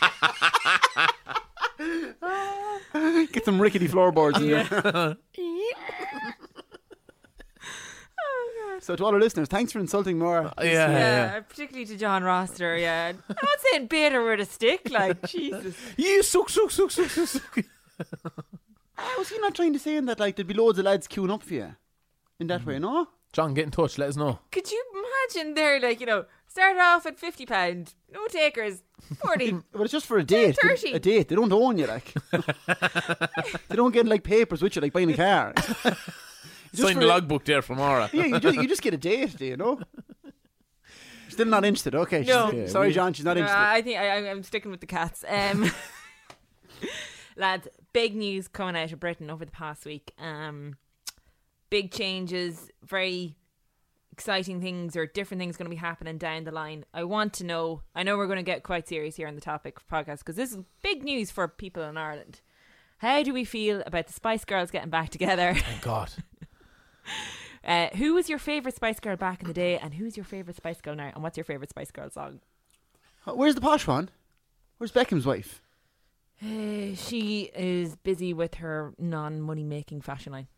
Get some rickety floorboards in there. So to all our listeners, thanks for insulting Maura. Yeah. Particularly to John Roster, yeah. I'm not saying bait her with a stick, like, Jesus. You suck. Was he not trying to say that like there'd be loads of lads queuing up for you in that way, no? John, get in touch, let us know. Could you imagine they're like, you know, start off at £50, no takers, 40. But it's just for a date. 30. A date. They don't own you, like. They don't get like papers with you, like buying a car. Sign the logbook there for Maura. Yeah, you just get a date, do you know? Still not interested. Okay. No. Sorry, John, she's not interested. I think I'm sticking with the cats. Lads, big news coming out of Britain over the past week. Big changes, very exciting things or different things going to be happening down the line. I want to know, I know we're going to get quite serious here on the topic of podcast because this is big news for people in Ireland. How do we feel about the Spice Girls getting back together? Thank God. Who was your favourite Spice Girl back in the day, and who's your favourite Spice Girl now, and what's your favourite Spice Girl song? Where's the posh one? Where's Beckham's wife? She is busy with her non-money making fashion line.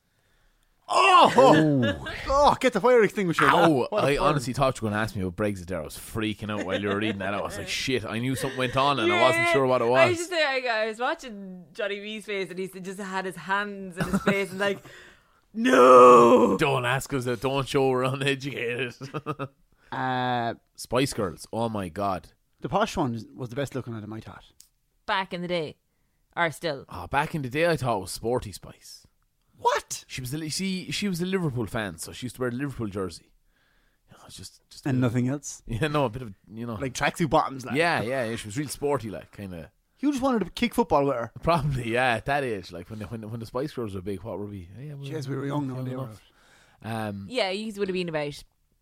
Oh, get the fire extinguisher. Oh, I honestly thought you were going to ask me about Brexit there. I was freaking out while you were reading that. I was like, shit, I knew something went on and I wasn't sure what it was. I was watching Johnny V's face and he just had his hands in his face and like, no. Don't ask us that. Don't show we're uneducated. Spice Girls. Oh my God. The posh one was the best looking out of my thought. Back in the day. Or still. Oh, back in the day I thought it was Sporty Spice. What? She was a Liverpool fan, so she used to wear a Liverpool jersey. You know, just and nothing else. Yeah, no, a bit of, you know, like tracksuit bottoms. Like. Yeah. She was real sporty, like kind of. You just wanted to kick football with her. Probably, yeah. At that age, like when the Spice Girls were big, what were we? Yeah, yes, we were young. Yeah, you would have been about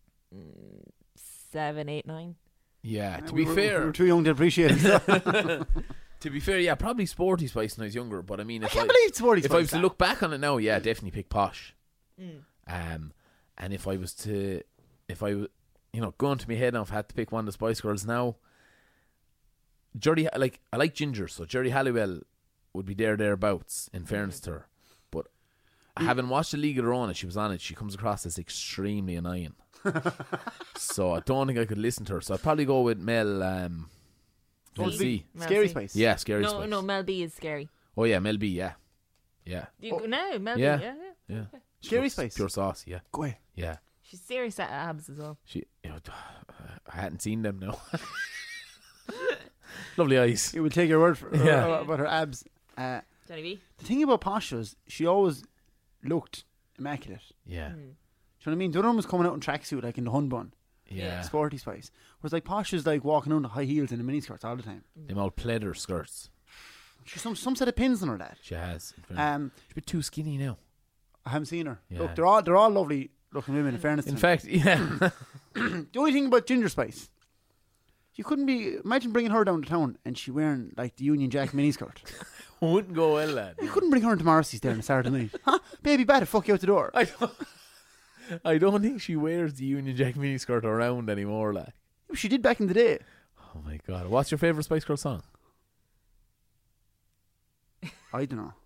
7, 8, 9. Yeah, to be fair, we were too young to appreciate it. To be fair, yeah, probably Sporty Spice when I was younger. But I mean, I can't believe Sporty Spice. If I was to look back on it now, yeah, definitely pick Posh. Mm. And if I was, you know, going to my head now, if I had to pick one of the Spice Girls now, I like Ginger, so Jerry Halliwell would be thereabouts. In fairness to her, but having watched A League of Their Own and she was on it, she comes across as extremely annoying. So I don't think I could listen to her. So I'd probably go with Mel. Mel C. Scary Spice. Yeah, Scary Spice. No, Mel B is scary. Oh yeah, Mel B. Yeah. No, Mel Yeah. B. Yeah. Okay. Scary Spice. Pure sauce. Yeah. Go away. Yeah. She's serious at abs as well. I hadn't seen them now. Lovely eyes. You will take your word for about her abs. Johnny B. The thing about Posh was she always looked immaculate. Yeah. Do you know what I mean? The other one was coming out in tracksuit like in the Hun Bun. Yeah. Sporty Spice. Whereas like Posh is like walking around in high heels and the miniskirts all the time. Them old pleather skirts. She's some set of pins on her dad. She has. She's Um, a bit too skinny now. I haven't seen her. Yeah. Look, they're all lovely looking women. In fairness, In to them. fact, yeah. The only thing about Ginger Spice, you couldn't be. Imagine bringing her down to town and she wearing like the Union Jack miniskirt. Wouldn't go well, lad. You couldn't bring her into Morrissey's there on a Saturday night. Huh? Baby, bad, fuck you out the door. I don't think she wears the Union Jack miniskirt around anymore, lad. She did back in the day. Oh my god. What's your favourite Spice Girl song? I don't know.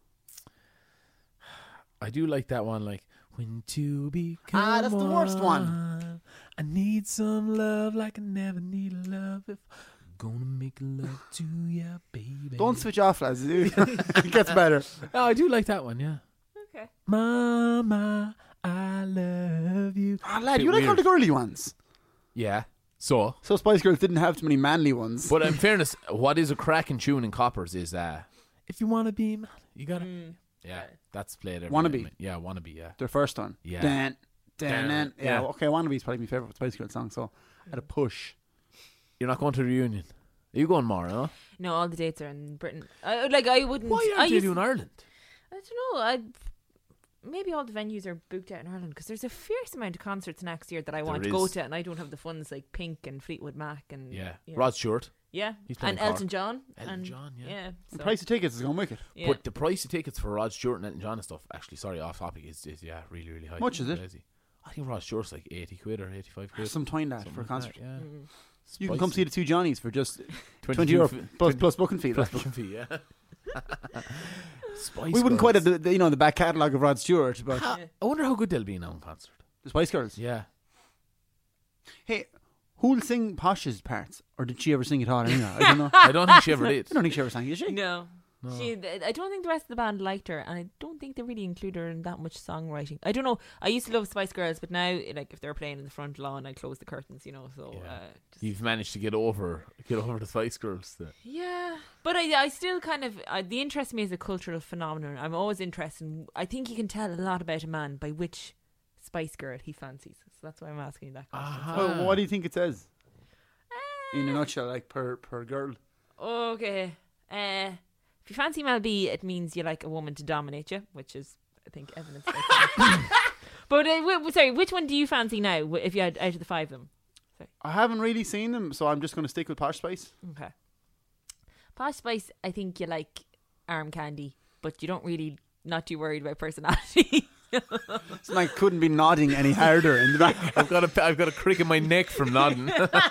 I do like that one, like, when to become that's the worst one. I need some love like I never needed love. If I'm gonna make love to ya, baby. Don't switch off, lads. It gets better. Oh, I do like that one, yeah. Okay. Mama, I love you. Ah, lad, Bit you like all weird. the girly ones. Yeah. So Spice Girls didn't have too many manly ones. but in fairness, what is a cracking tune in Coppers is if you wanna be man, you gotta yeah, that's played every Wannabe. night. Yeah, Wannabe, yeah. Their first one. Yeah. Dan. Yeah. Yeah, okay, Wannabe's probably my favourite Spice Girls song, so at a push. You're not going to the reunion. Are you going more, huh? No, all the dates are in Britain. I wouldn't. Why I aren't you used- doing Ireland? I don't know. Maybe all the venues are booked out in Ireland because there's a fierce amount of concerts next year that I want to go is. to, and I don't have the funds like Pink and Fleetwood Mac and Yeah. Rod Stewart. yeah, He's playing and Elton Cork. John. Elton and, John, yeah. yeah. The So, price of tickets is going wicked. yeah. But the price of tickets for Rod Stewart and Elton John and stuff, actually, sorry, off topic, is yeah, really, really high. Much is it? Crazy. I think Rod Stewart's like 80 quid or 85 quid. Some time that something for a like concert. that, yeah. You can come see the two Johnnies for just 20 22 euro fi- plus booking fee. plus like. booking fee, yeah. Spice We wouldn't Girls. quite have the back catalogue of Rod Stewart, but I wonder how good they'll be now in concert. the Spice Girls. Yeah. Hey, who'll sing Posh's parts? Or did she ever sing it all anyway? I don't know. I don't think she ever did. I don't think she ever sang it, did she? No. I don't think the rest of the band liked her, and I don't think they really included her in that much songwriting. I don't know. I used to love Spice Girls, but now, like, if they're playing in the front lawn, I close the curtains, you know. So, Yeah. just, You've managed to get over the Spice Girls. yeah. But I still kind of the interest in me as a cultural phenomenon. I'm always interested. I think you can tell a lot about a man by which Spice Girl he fancies. So that's why I'm asking you that question. Aha. Well, what do you think it says? In a nutshell, like per girl. Okay. If you fancy Mel B, it means you like a woman to dominate you, which is, I think, evidence. But sorry, which one do you fancy now? If you had out of the five of them, I haven't really seen them, so I'm just going to stick with Posh Spice. okay. Posh Spice, I think you like arm candy, but you don't really not too worried about personality. It's like couldn't be nodding any harder in the back. I've got a crick in my neck from nodding.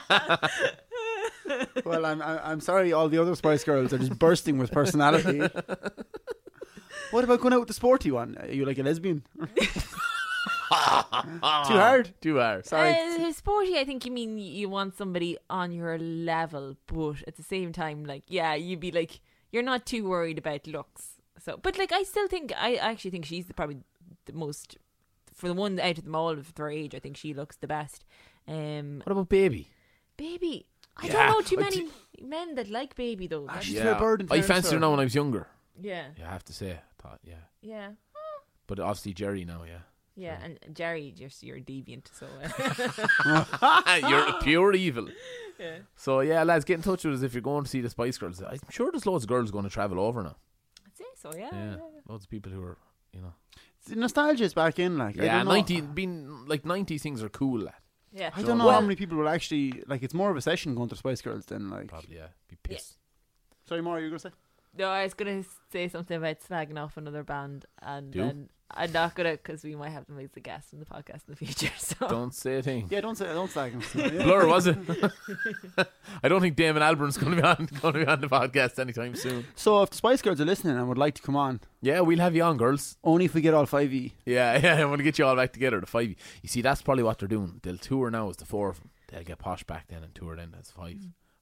Well, I'm sorry, all the other Spice Girls are just bursting with personality. What about going out with the sporty one? Are you like a lesbian? Too hard? Too hard. Sorry. Sporty, I think you mean you want somebody on your level, but at the same time, like, yeah, you'd be like, you're not too worried about looks. So, but like, I actually think she's probably the most, for the one out of them all of their age, I think she looks the best. What about Baby? Baby, I Yeah, don't know too I many men that like Baby though. That's- she's fair bird in I fairness fancied to her her. now when I was younger. yeah, Yeah, I have to say. I thought, yeah. yeah, But obviously Jerry now, yeah. yeah. And Jerry, you're deviant, so You're pure evil. yeah. So yeah, lads, get in touch with us if you're going to see the Spice Girls. I'm sure there's loads of girls going to travel over now. I'd say so. Yeah, Yeah, yeah. loads of people who are, you know. The nostalgia's back in, like. I Yeah, don't know. 90s things are cool, lad. Yeah. I don't know how many people will actually, like, it's more of a session going to Spice Girls than, like. Probably, yeah. Be pissed. Sorry, Maura, you were going to say? No, I was going to say something about slagging off another band, and Do? then I'm not going to, because we might have them as a guest in the podcast in the future. So Don't say a thing. Yeah, don't slag him. Yeah. Blur, was it? I don't think Damon Albarn's going to be on the podcast anytime soon. So if the Spice Girls are listening and would like to come on, Yeah, we'll have you on, girls. only if we get all 5E. Yeah, I want to get you all back together, the 5. You see, that's probably what they're doing. They'll tour now as the 4 of them. They'll get Posh back then and tour then as 5.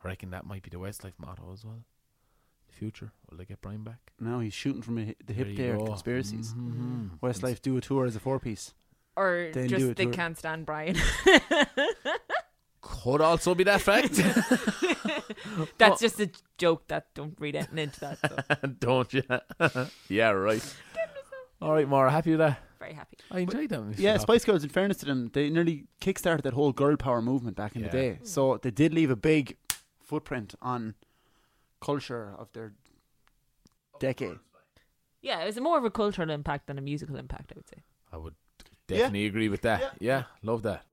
I reckon that might be the Westlife motto as well. Future, will they get Brian back? No, he's shooting from the hip there. Conspiracies. Westlife do a tour as a 4-piece. Or just they can't stand Brian. Could also be that fact. That's just a joke. That don't read anything into that. So. Don't you? Yeah, right. All right, Maura, happy with that? Very happy. I enjoyed that. Yeah, Spice Girls, in fairness to them, they nearly kickstarted that whole girl power movement back in the day. So they did leave a big footprint on culture of their decade. Yeah, it was more of a cultural impact than a musical impact, I would say. I would definitely agree with that. Yeah, love that.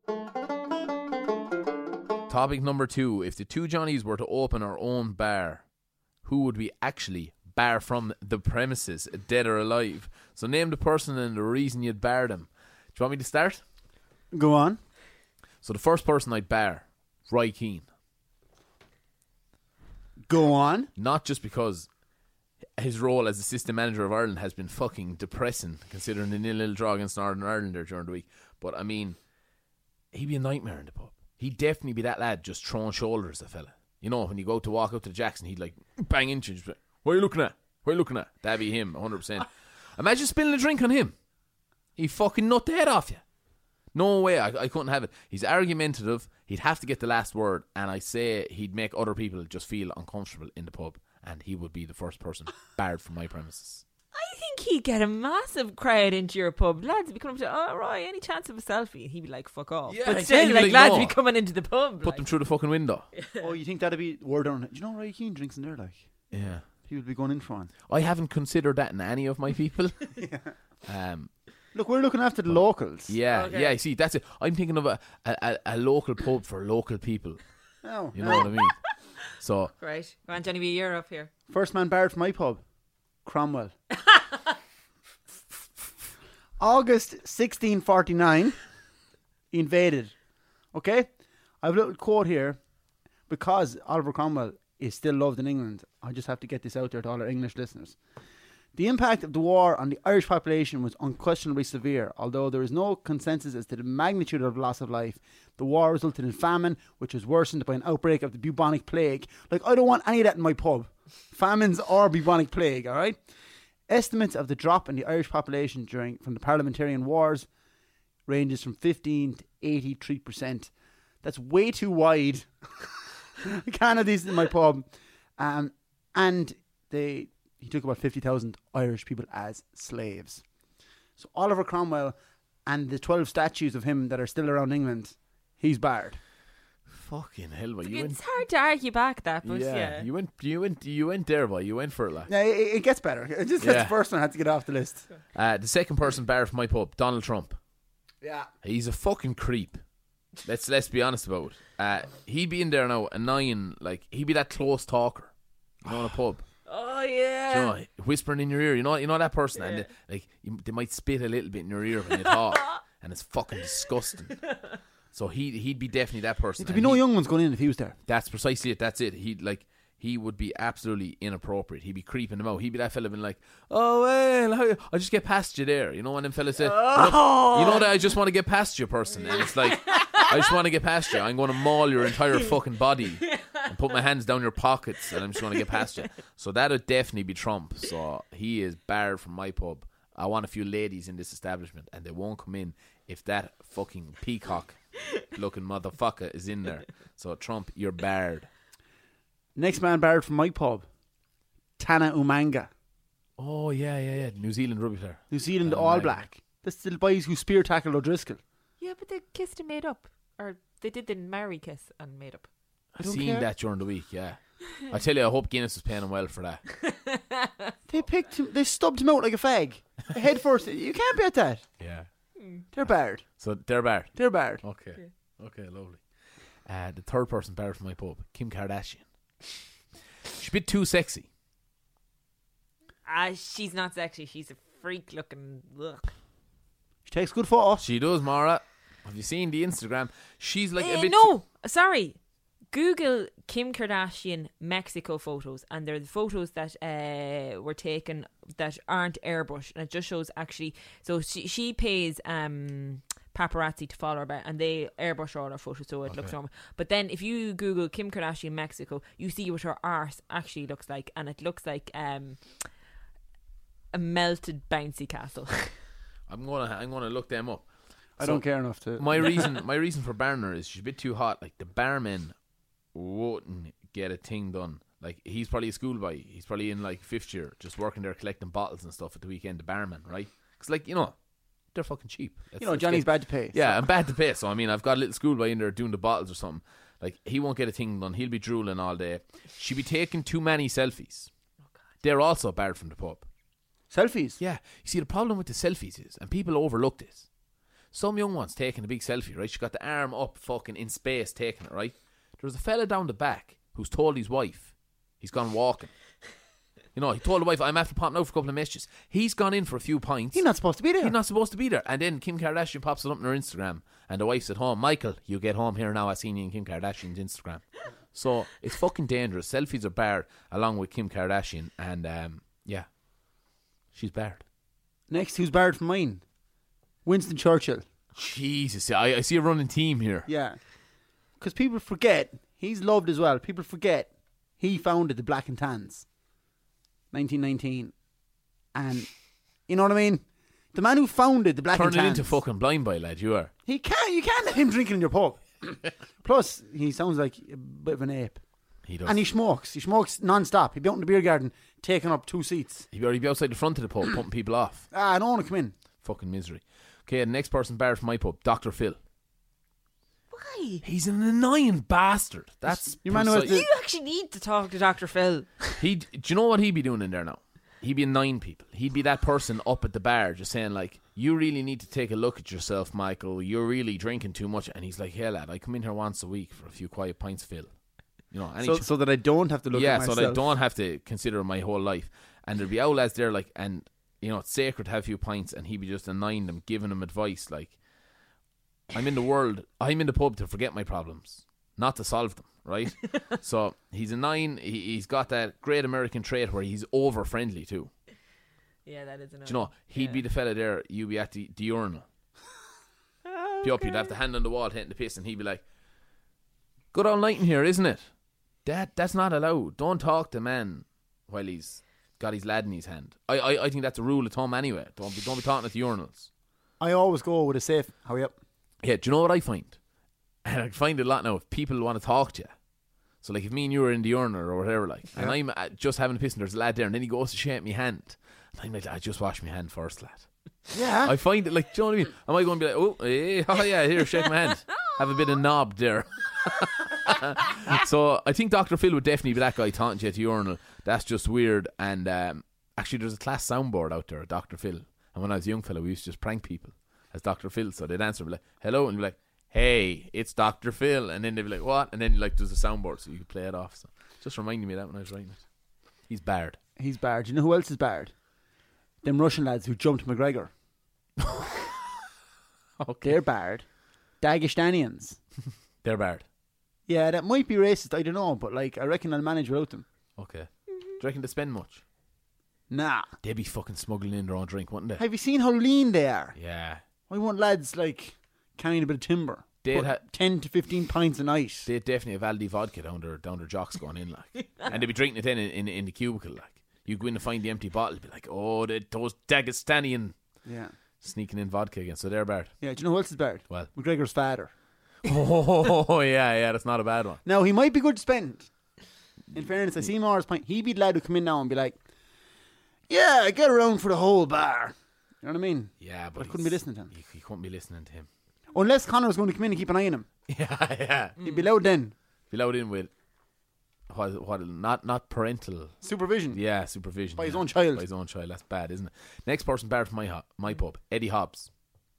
Topic number 2. If the two Johnnies were to open our own bar, who would we actually bar from the premises, dead or alive? So name the person and the reason you'd bar them. Do you want me to start? Go on. So the first person I'd bar, Roy Keane. Go on. Not just because his role as assistant manager of Ireland has been fucking depressing, considering the 0-0 draw against Northern Ireland there during the week. But I mean, he'd be a nightmare in the pub. He'd definitely be that lad just throwing shoulders at a fella. You know, when you go to walk up to the Jackson, he'd like bang into you. What are you looking at? What are you looking at? That'd be him, 100%. Imagine spilling a drink on him. He'd fucking nut the head off you. No way, I couldn't have it. He's argumentative. He'd have to get the last word, and I say he'd make other people just feel uncomfortable in the pub, and he would be the first person barred from my premises. I think he'd get a massive crowd into your pub. Lads would be coming up to, oh, Roy, any chance of a selfie? He'd be like, fuck off. Yeah, but still, like, lads would be coming into the pub. Put them through the fucking window. Oh, you think that'd be word on it? Do you know Roy Keane drinks in there, like? Yeah. He would be going in for one. I haven't considered that in any of my people. Look, we're looking after the locals. Yeah, Okay. yeah, see, that's it. I'm thinking of a local pub for local people. No, You know what I mean? So, Right. Go on, Johnny B, you're up here. First man barred from my pub, Cromwell. August 1649, he invaded. Okay? I have a little quote here. Because Oliver Cromwell is still loved in England, I just have to get this out there to all our English listeners. The impact of the war on the Irish population was unquestionably severe. Although there is no consensus as to the magnitude of the loss of life, the war resulted in famine, which was worsened by an outbreak of the bubonic plague. Like, I don't want any of that in my pub. Famines or bubonic plague, alright? Estimates of the drop in the Irish population from the parliamentarian wars ranges from 15 to 83%. That's way too wide. I can't have these in my pub. And he took about 50,000 Irish people as slaves. So Oliver Cromwell and the 12 statues of him that are still around England, he's barred. fucking hell, boy. It's hard to argue back that, but yeah. You went there, boy. You went for it, like. Yeah, it gets better. It just that's the first one I had to get off the list. The second person barred from my pub, Donald Trump. Yeah. He's a fucking creep. Let's be honest about it. He'd be in there now annoying, like he'd be that close talker, you know, in a pub. Oh yeah. You know, whispering in your ear, you know that person, and they might spit a little bit in your ear when you talk, and it's fucking disgusting. So he'd be definitely that person. There'd be no young ones going in if he was there. That's precisely it. That's it. He would be absolutely inappropriate. He'd be creeping them out. He'd be that fella being like, "Oh well, I just get past you there." You know, when them fellas say, "You know that I just want to get past you, person," and it's like, "I just want to get past you. I'm going to maul your entire fucking body and put my hands down your pockets, and I'm just going to get past you." So that would definitely be Trump. So he is barred from my pub. I want a few ladies in this establishment, and they won't come in if that fucking peacock-looking motherfucker is in there. So Trump, you're barred. Next man barred from my pub, Tana Umanga. Oh, yeah. New Zealand rugby player. New Zealand All Black. That's the boys who spear tackled O'Driscoll. Yeah, but they kissed and made up. Or they did the marry kiss and made up. I've seen that during the week, yeah. I tell you, I hope Guinness was paying him well for that. They picked him, they stubbed him out like a fag. Head first. You can't bet that. Yeah. They're barred. So they're barred. They're barred. Okay, lovely. The third person barred from my pub, Kim Kardashian. She's a bit too sexy. She's not sexy. She's a freak looking. Ugh. She takes good photos. She does, Mara. Have you seen the Instagram? She's like a bit. No, sorry. Google Kim Kardashian Mexico photos, and they're the photos that were taken that aren't airbrushed, and it just shows actually. So she pays paparazzi to follow her about, and they airbrush all her photos so it looks normal. But then if you Google Kim Kardashian Mexico, you see what her arse actually looks like, and it looks like a melted bouncy castle. I'm gonna look them up. I don't care enough to. My reason for barring her is she's a bit too hot. Like the barman wouldn't get a thing done. Like he's probably a schoolboy. He's probably in like 5th year, just working there collecting bottles and stuff at the weekend. The barman, right? Because like they're fucking cheap. Johnny's bad to pay. Yeah, I'm bad to pay. So I mean, I've got a little schoolboy in there doing the bottles or something. Like he won't get a thing done. He'll be drooling all day. She'll be taking too many selfies. They're also barred from the pub. Selfies? Yeah. You see, the problem with the selfies is, and people overlook this, some young one's taking a big selfie, right? She got the arm up fucking in space taking it, right? There was a fella down the back who's told his wife he's gone walking. He told the wife, I'm after popping out for a couple of messages. He's gone in for a few pints. He's not supposed to be there. He's not supposed to be there. And then Kim Kardashian pops it up on her Instagram, and the wife's at home. Michael, you get home here now. I seen you in Kim Kardashian's Instagram. So it's fucking dangerous. Selfies are barred along with Kim Kardashian, and yeah, she's barred. Next, who's barred from mine? Winston Churchill. Jesus, I see a running team here. Yeah. Because people forget, he's loved as well. People forget he founded the Black and Tans, 1919. And, you know what I mean? The man who founded the Black and Tans. Turn it into fucking blind boy, lad, you are. You can't let him drinking in your pub. Plus, he sounds like a bit of an ape. He does. And he smokes. He smokes non-stop. He'd be out in the beer garden taking up 2 seats. He'd be outside the front of the pub pumping people off. I don't want to come in. Fucking misery. Okay, the next person barred from my pub, Dr. Phil. Why? He's an annoying bastard. That's you actually need to talk to Dr. Phil. Do you know what he'd be doing in there now? He'd be annoying people. He'd be that person up at the bar just saying like, you really need to take a look at yourself, Michael. You're really drinking too much. And he's like, hey lad, I come in here once a week for a few quiet pints, Phil. So that I don't have to look at myself. Yeah, so that I don't have to consider my whole life. And there'd be old lads there like, and it's sacred to have a few pints, and he'd be just annoying them, giving them advice like, I'm in the pub to forget my problems, not to solve them, right? So he's annoying. He's got that great American trait where he's over friendly too. Yeah, that is annoying. Do you know, he'd be the fella there, you'd be at the urinal. Be up, you'd have the hand on the wall taking the piss, and he'd be like, good old night in here, isn't it? That's not allowed. Don't talk to man while he's got his lad in his hand. I think that's a rule of thumb anyway. Don't be talking at the urinals. I always go with a safe, how are you up? Yeah, do you know what I find? And I find it a lot now if people want to talk to you. So like if me and you are in the urinal or whatever like, and I'm just having a piss and there's a lad there and then he goes to shake my hand. And I'm like, I just wash my hand first, lad. Yeah. I find it like, do you know what I mean? Am I going to be like, oh yeah, here, shake my hand. Have a bit of knob there. So I think Dr. Phil would definitely be that guy talking to you at the urinal. That's just weird. And actually there's a class soundboard out there, Dr. Phil. And when I was a young fellow, we used to just prank people as Dr. Phil. So they'd answer, be like, hello, and be like, hey, it's Dr. Phil. And then they'd be like, what? And then like there's a soundboard so you could play it off. So just reminding me of that when I was writing it. He's barred. He's barred. You know who else is barred? Them Russian lads who jumped McGregor. Okay. They're barred. Dagestanians. They're barred. Yeah, that might be racist, I don't know, but like I reckon I'll manage without them. Okay. Do you reckon they spend much? Nah. They'd be fucking smuggling in their own drink, wouldn't they? Have you seen how lean they are? Yeah. I want lads like carrying a bit of timber. They'd 10 to 15 pints a night. They'd definitely have Aldi vodka down their jocks going in, like. And they'd be drinking it then in the cubicle, like. You go in and find the empty bottle, be like, oh, those Dagestanian. Yeah. Sneaking in vodka again, so they're barred. Yeah, do you know who else is barred? Well, McGregor's father. Oh, yeah, that's not a bad one. Now, he might be good to spend. In fairness, I see Morris point. He'd be the lad who come in now and be like, yeah, I get around for the whole bar. You know what I mean? Yeah, but I couldn't be listening to him. You couldn't be listening to him. Unless Connor's going to come in and keep an eye on him. Yeah. He'd be loud then. Be loud in with not parental supervision. Yeah, supervision by his own child. By his own child. That's bad, isn't it? Next person barred from my pub, Eddie Hobbs.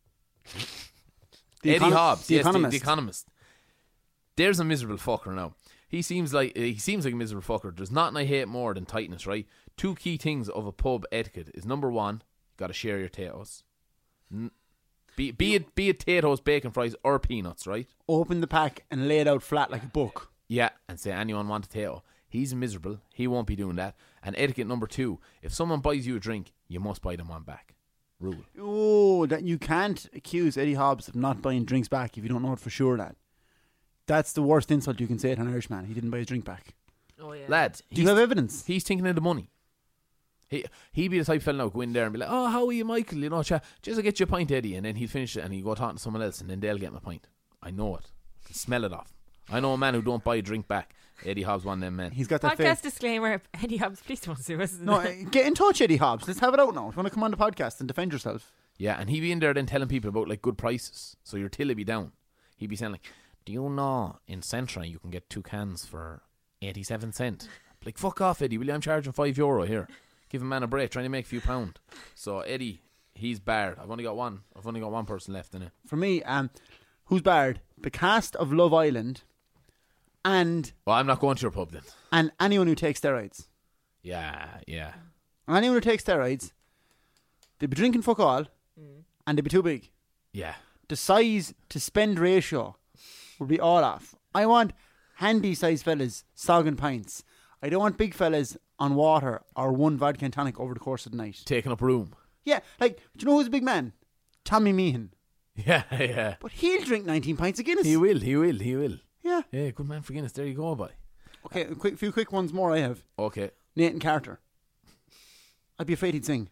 The Hobbs, the yes, Economist. The Economist. There's a miserable fucker now. He seems like a miserable fucker. There's nothing I hate more than tightness, right? 2 key things of a pub etiquette is number 1, got to share your potatoes. Be it potatoes, bacon, fries, or peanuts, right? Open the pack and lay it out flat like a book. Yeah, and say, anyone want a potato? He's miserable. He won't be doing that. And etiquette number 2, if someone buys you a drink, you must buy them one back. rule. Oh, that you can't accuse Eddie Hobbs of not buying drinks back if you don't know it for sure, lad. That's the worst insult you can say to an Irishman. He didn't buy his drink back. Oh yeah. Lad, Do you have evidence? he's thinking of the money. He'd be the type of fella now, go in there and be like, oh, how are you, Michael? You know, just to get you a pint, Eddie. And then he'd finish it and he'd go talking to someone else and then they'll get him a pint. I know it. I can smell it off. I know a man who don't buy a drink back. Eddie Hobbs, one of them men. He's got that Podcast face. disclaimer: Eddie Hobbs, please don't sue us. No, get in touch, Eddie Hobbs. Let's have it out now. If you want to come on the podcast and defend yourself. Yeah, and he'd be in there then telling people about like good prices. So your till would be down. He'd be saying like, do you know in Centra you can get 2 cans for 87 cents? Like, fuck off, Eddie. Will you? I'm charging €5 here. Give a man a break, trying to make a few pound. So Eddie, he's barred. I've only got one person left in it. For me, who's barred? The cast of Love Island and Well, I'm not going to your pub then. and anyone who takes steroids. Yeah. And anyone who takes steroids, they'd be drinking fuck all and they'd be too big. Yeah. The size to spend ratio would be all off. I want handy sized fellas sogging pints. I don't want big fellas on water or one vodka and tonic over the course of the night. Taking up room. Yeah, like, do you know who's a big man? Tommy Meehan. Yeah. But he'll drink 19 pints of Guinness. He will. Yeah. Yeah, good man for Guinness. There you go, boy. Okay, a few quick ones more I have. Okay. Nathan Carter. I'd be afraid he'd sing.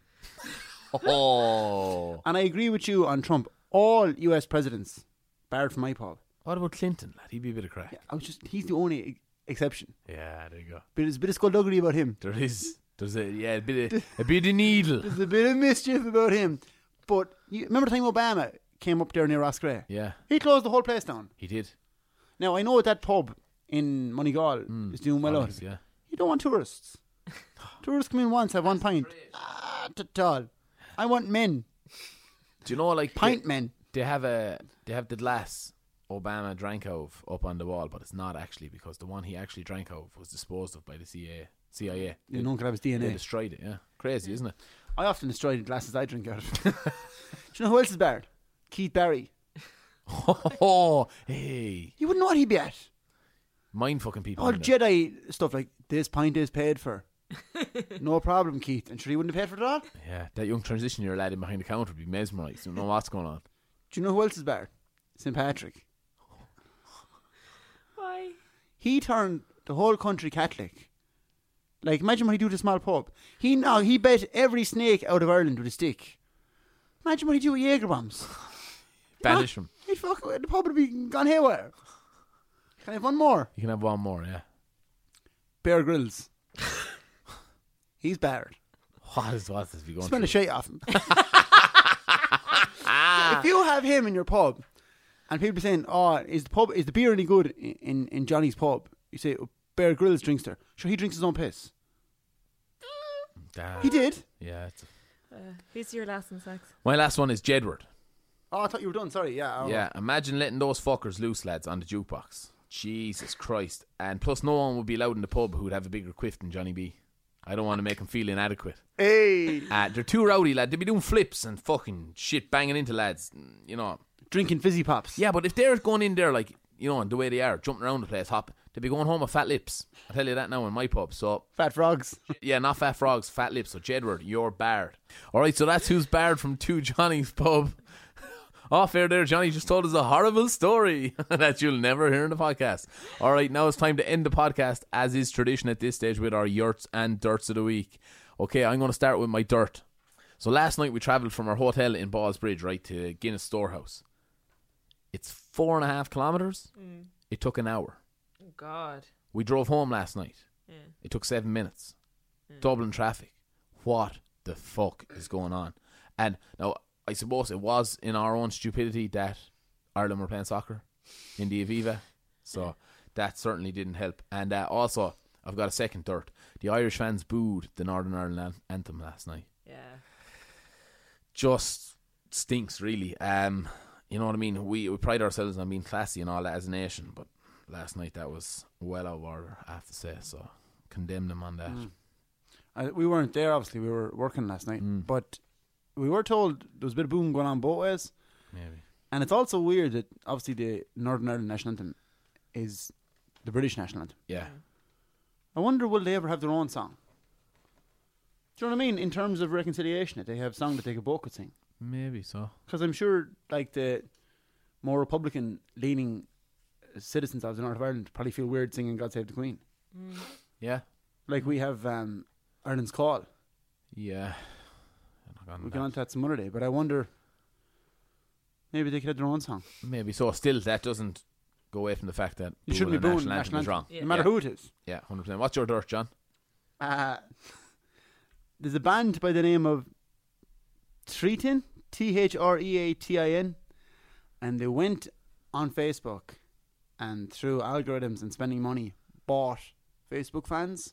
Oh. And I agree with you on Trump. All US presidents, barred from my pub. What about Clinton, lad? He'd be a bit of crack. Yeah, he's the only exception. Yeah, there you go. But there's a bit of skullduggery about him. There's a bit of needle. There's a bit of mischief about him. But you remember the time Obama came up there near Roscrea? Yeah, He closed the whole place down. he did. Now, I know that pub in Moneygall is doing well out. Yeah. You don't want tourists. Tourists come in once, have 1 pint. Not all. I want men. Do you know, like Pint men. They have the glass Obama drank of up on the wall, but it's not actually, because the one he actually drank of was disposed of by the CIA. You don't have his They DNA. destroyed it. Yeah, crazy, isn't it? I often destroy the glasses I drink out of. Do you know who else is barred? Keith Barry. Oh, hey, You wouldn't know what he'd be at. mind fucking people. All in there. Jedi stuff like, this pint is paid for. No problem, Keith. And sure, he wouldn't have paid for it at all. Yeah, that young transition year lad in behind the counter would be mesmerised. You don't know what's going on. Do you know who else is barred? St. Patrick. Why? He turned the whole country Catholic. Like, imagine what he'd do to a small pub. He bet every snake out of Ireland with a stick. Imagine what he'd do with Jaeger bombs. Banish him. He'd the pub would be gone haywire. Can I have one more? You can have one more, yeah. Bear Grylls. He's barred. What is this? Be going Smell the through? shit off him. If you have him in your pub, and people are saying, "Oh, is the beer any good in Johnny's pub?" You say, oh, "Bear Grylls drinks there." Sure, he drinks his own piss. Damn. He did. Yeah. Who's your last in sex? My last one is Jedward. Oh, I thought you were done. Sorry. Yeah. Yeah, imagine letting those fuckers loose, lads, on the jukebox. Jesus Christ. And plus, no one would be allowed in the pub who would have a bigger quiff than Johnny B. I don't want to make him feel inadequate. Hey. They're too rowdy, lad. They'd be doing flips and fucking shit banging into lads. You know. Drinking fizzy pops. Yeah, but if they're going in there, like, you know, the way they are, jumping around the place, hopping, they'd be going home with fat lips. I'll tell you that now in my pub. So, Fat frogs. yeah, not fat frogs, fat lips. So, Jedward, you're barred. All right, so that's who's barred from Two Johnny's pub. Off air there, Johnny just told us a horrible story that you'll never hear in the podcast. All right, now it's time to end the podcast, as is tradition at this stage, with our yurts and dirts of the week. Okay, I'm going to start with my dirt. So last night we travelled from our hotel in Ballsbridge, right, to Guinness Storehouse. It's 4.5 kilometres. It took an hour. Oh, God. We drove home last night. Yeah. It took 7 minutes. Dublin traffic. What the fuck is going on? And now, I suppose it was in our own stupidity that Ireland were playing soccer in the Aviva. So that certainly didn't help. And also, I've got a second dirt. The Irish fans booed the Northern Ireland anthem last night. Yeah. Just stinks, really. You know what I mean? We pride ourselves on being classy and all that as a nation, but last night that was well out of order, I have to say. So condemn them on that. We weren't there, obviously. We were working last night. But we were told there was a bit of boom going on both ways. Maybe. And it's also weird that, obviously, the Northern Ireland national anthem is the British national anthem. Yeah. I wonder, will they ever have their own song? Do you know what I mean? In terms of reconciliation, that they have a song that they could both could sing. Maybe so. Because I'm sure, like, the more Republican-leaning citizens of the North of Ireland probably feel weird singing God Save the Queen. Yeah. Like, we have Ireland's Call. Yeah. We'll get on to that some other day. But I wonder, maybe they could have their own song. Maybe so. Still, that doesn't go away from the fact that you shouldn't be booing national anthem is wrong. Yeah. No matter who it is. Yeah, 100%. What's your dirt, John? There's a band by the name of Threatin, Threatin, and they went on Facebook and through algorithms and spending money bought Facebook fans.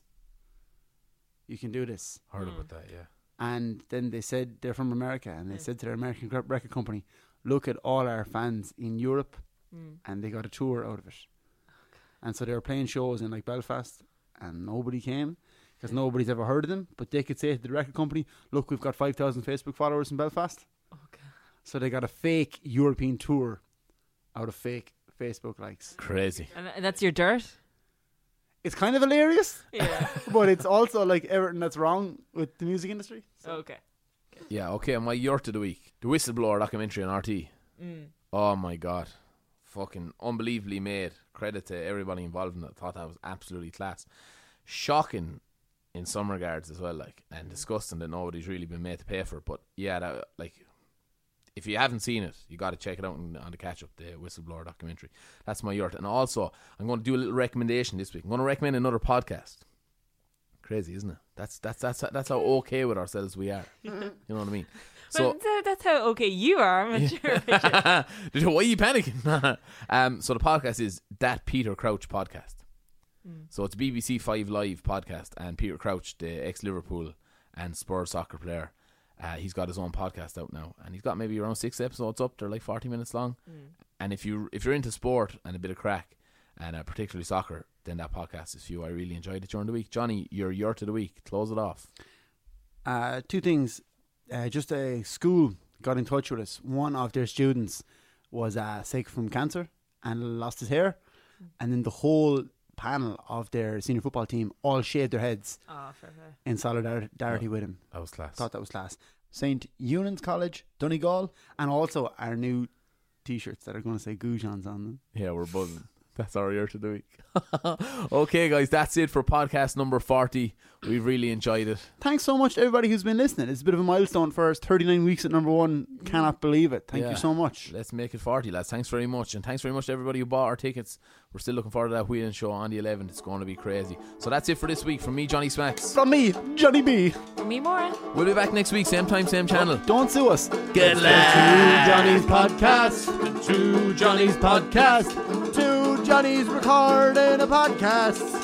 You can do this. Heard about that, yeah. And then they said they're from America, and they said to their American record company, look at all our fans in Europe, and they got a tour out of it. And so they were playing shows in like Belfast, and nobody came because nobody's ever heard of them. But they could say to the record company, look, we've got 5,000 Facebook followers in Belfast. Okay. So they got a fake European tour out of fake Facebook likes. Crazy. And that's your dirt? It's kind of hilarious, Yeah. but it's also like everything that's wrong with the music industry. So. Okay. Yeah, okay, my yurt of the week. The Whistleblower documentary on RT. Oh my God. Fucking unbelievably made. Credit to everybody involved in it. I thought that was absolutely class. Shocking in some regards as well, like, and disgusting that nobody's really been made to pay for it. But yeah, that, like, if you haven't seen it, you got to check it out on the catch up, the Whistleblower documentary. That's my yurt. And also, I'm going to do a little recommendation this week. I'm going to recommend another podcast. Crazy, isn't it? That's how okay with ourselves we are. You know what I mean? So that's how okay you are. I'm not sure. Why are you panicking? So the podcast is That Peter Crouch Podcast. So it's a BBC 5 Live podcast, and Peter Crouch, the ex-Liverpool and Spurs soccer player, he's got his own podcast out now, and he's got maybe around 6 episodes up. They're like 40 minutes long. And if you're into sport and a bit of crack, and particularly soccer, then that podcast is for you. I really enjoyed it during the week. Johnny, your yurt of the week. Close it off. 2 things. Just a school got in touch with us. One of their students was sick from cancer and lost his hair, and then the whole panel of their senior football team all shaved their heads in solidarity with him. That was class. Thought that was class. St. Eunan's College, Donegal, and also our new t-shirts that are going to say Goujons on them. Yeah, we're buzzing. That's our yurt of the week. Okay, guys, that's it for podcast number 40. We've really enjoyed it. Thanks so much to everybody who's been listening. It's a bit of a milestone for us. 39 weeks at number 1. Cannot believe it. Thank you so much. Let's make it 40, lads. Thanks very much. And thanks very much to everybody who bought our tickets. We're still looking forward to that Wheeling show on the 11th. It's going to be crazy. So that's it for this week. From me, Johnny Smacks. From me, Johnny B. From me, Maura. We'll be back next week. Same time, same channel. Don't sue us. Get to Johnny's podcast. To Johnny's podcast. To Johnny's recording a podcast.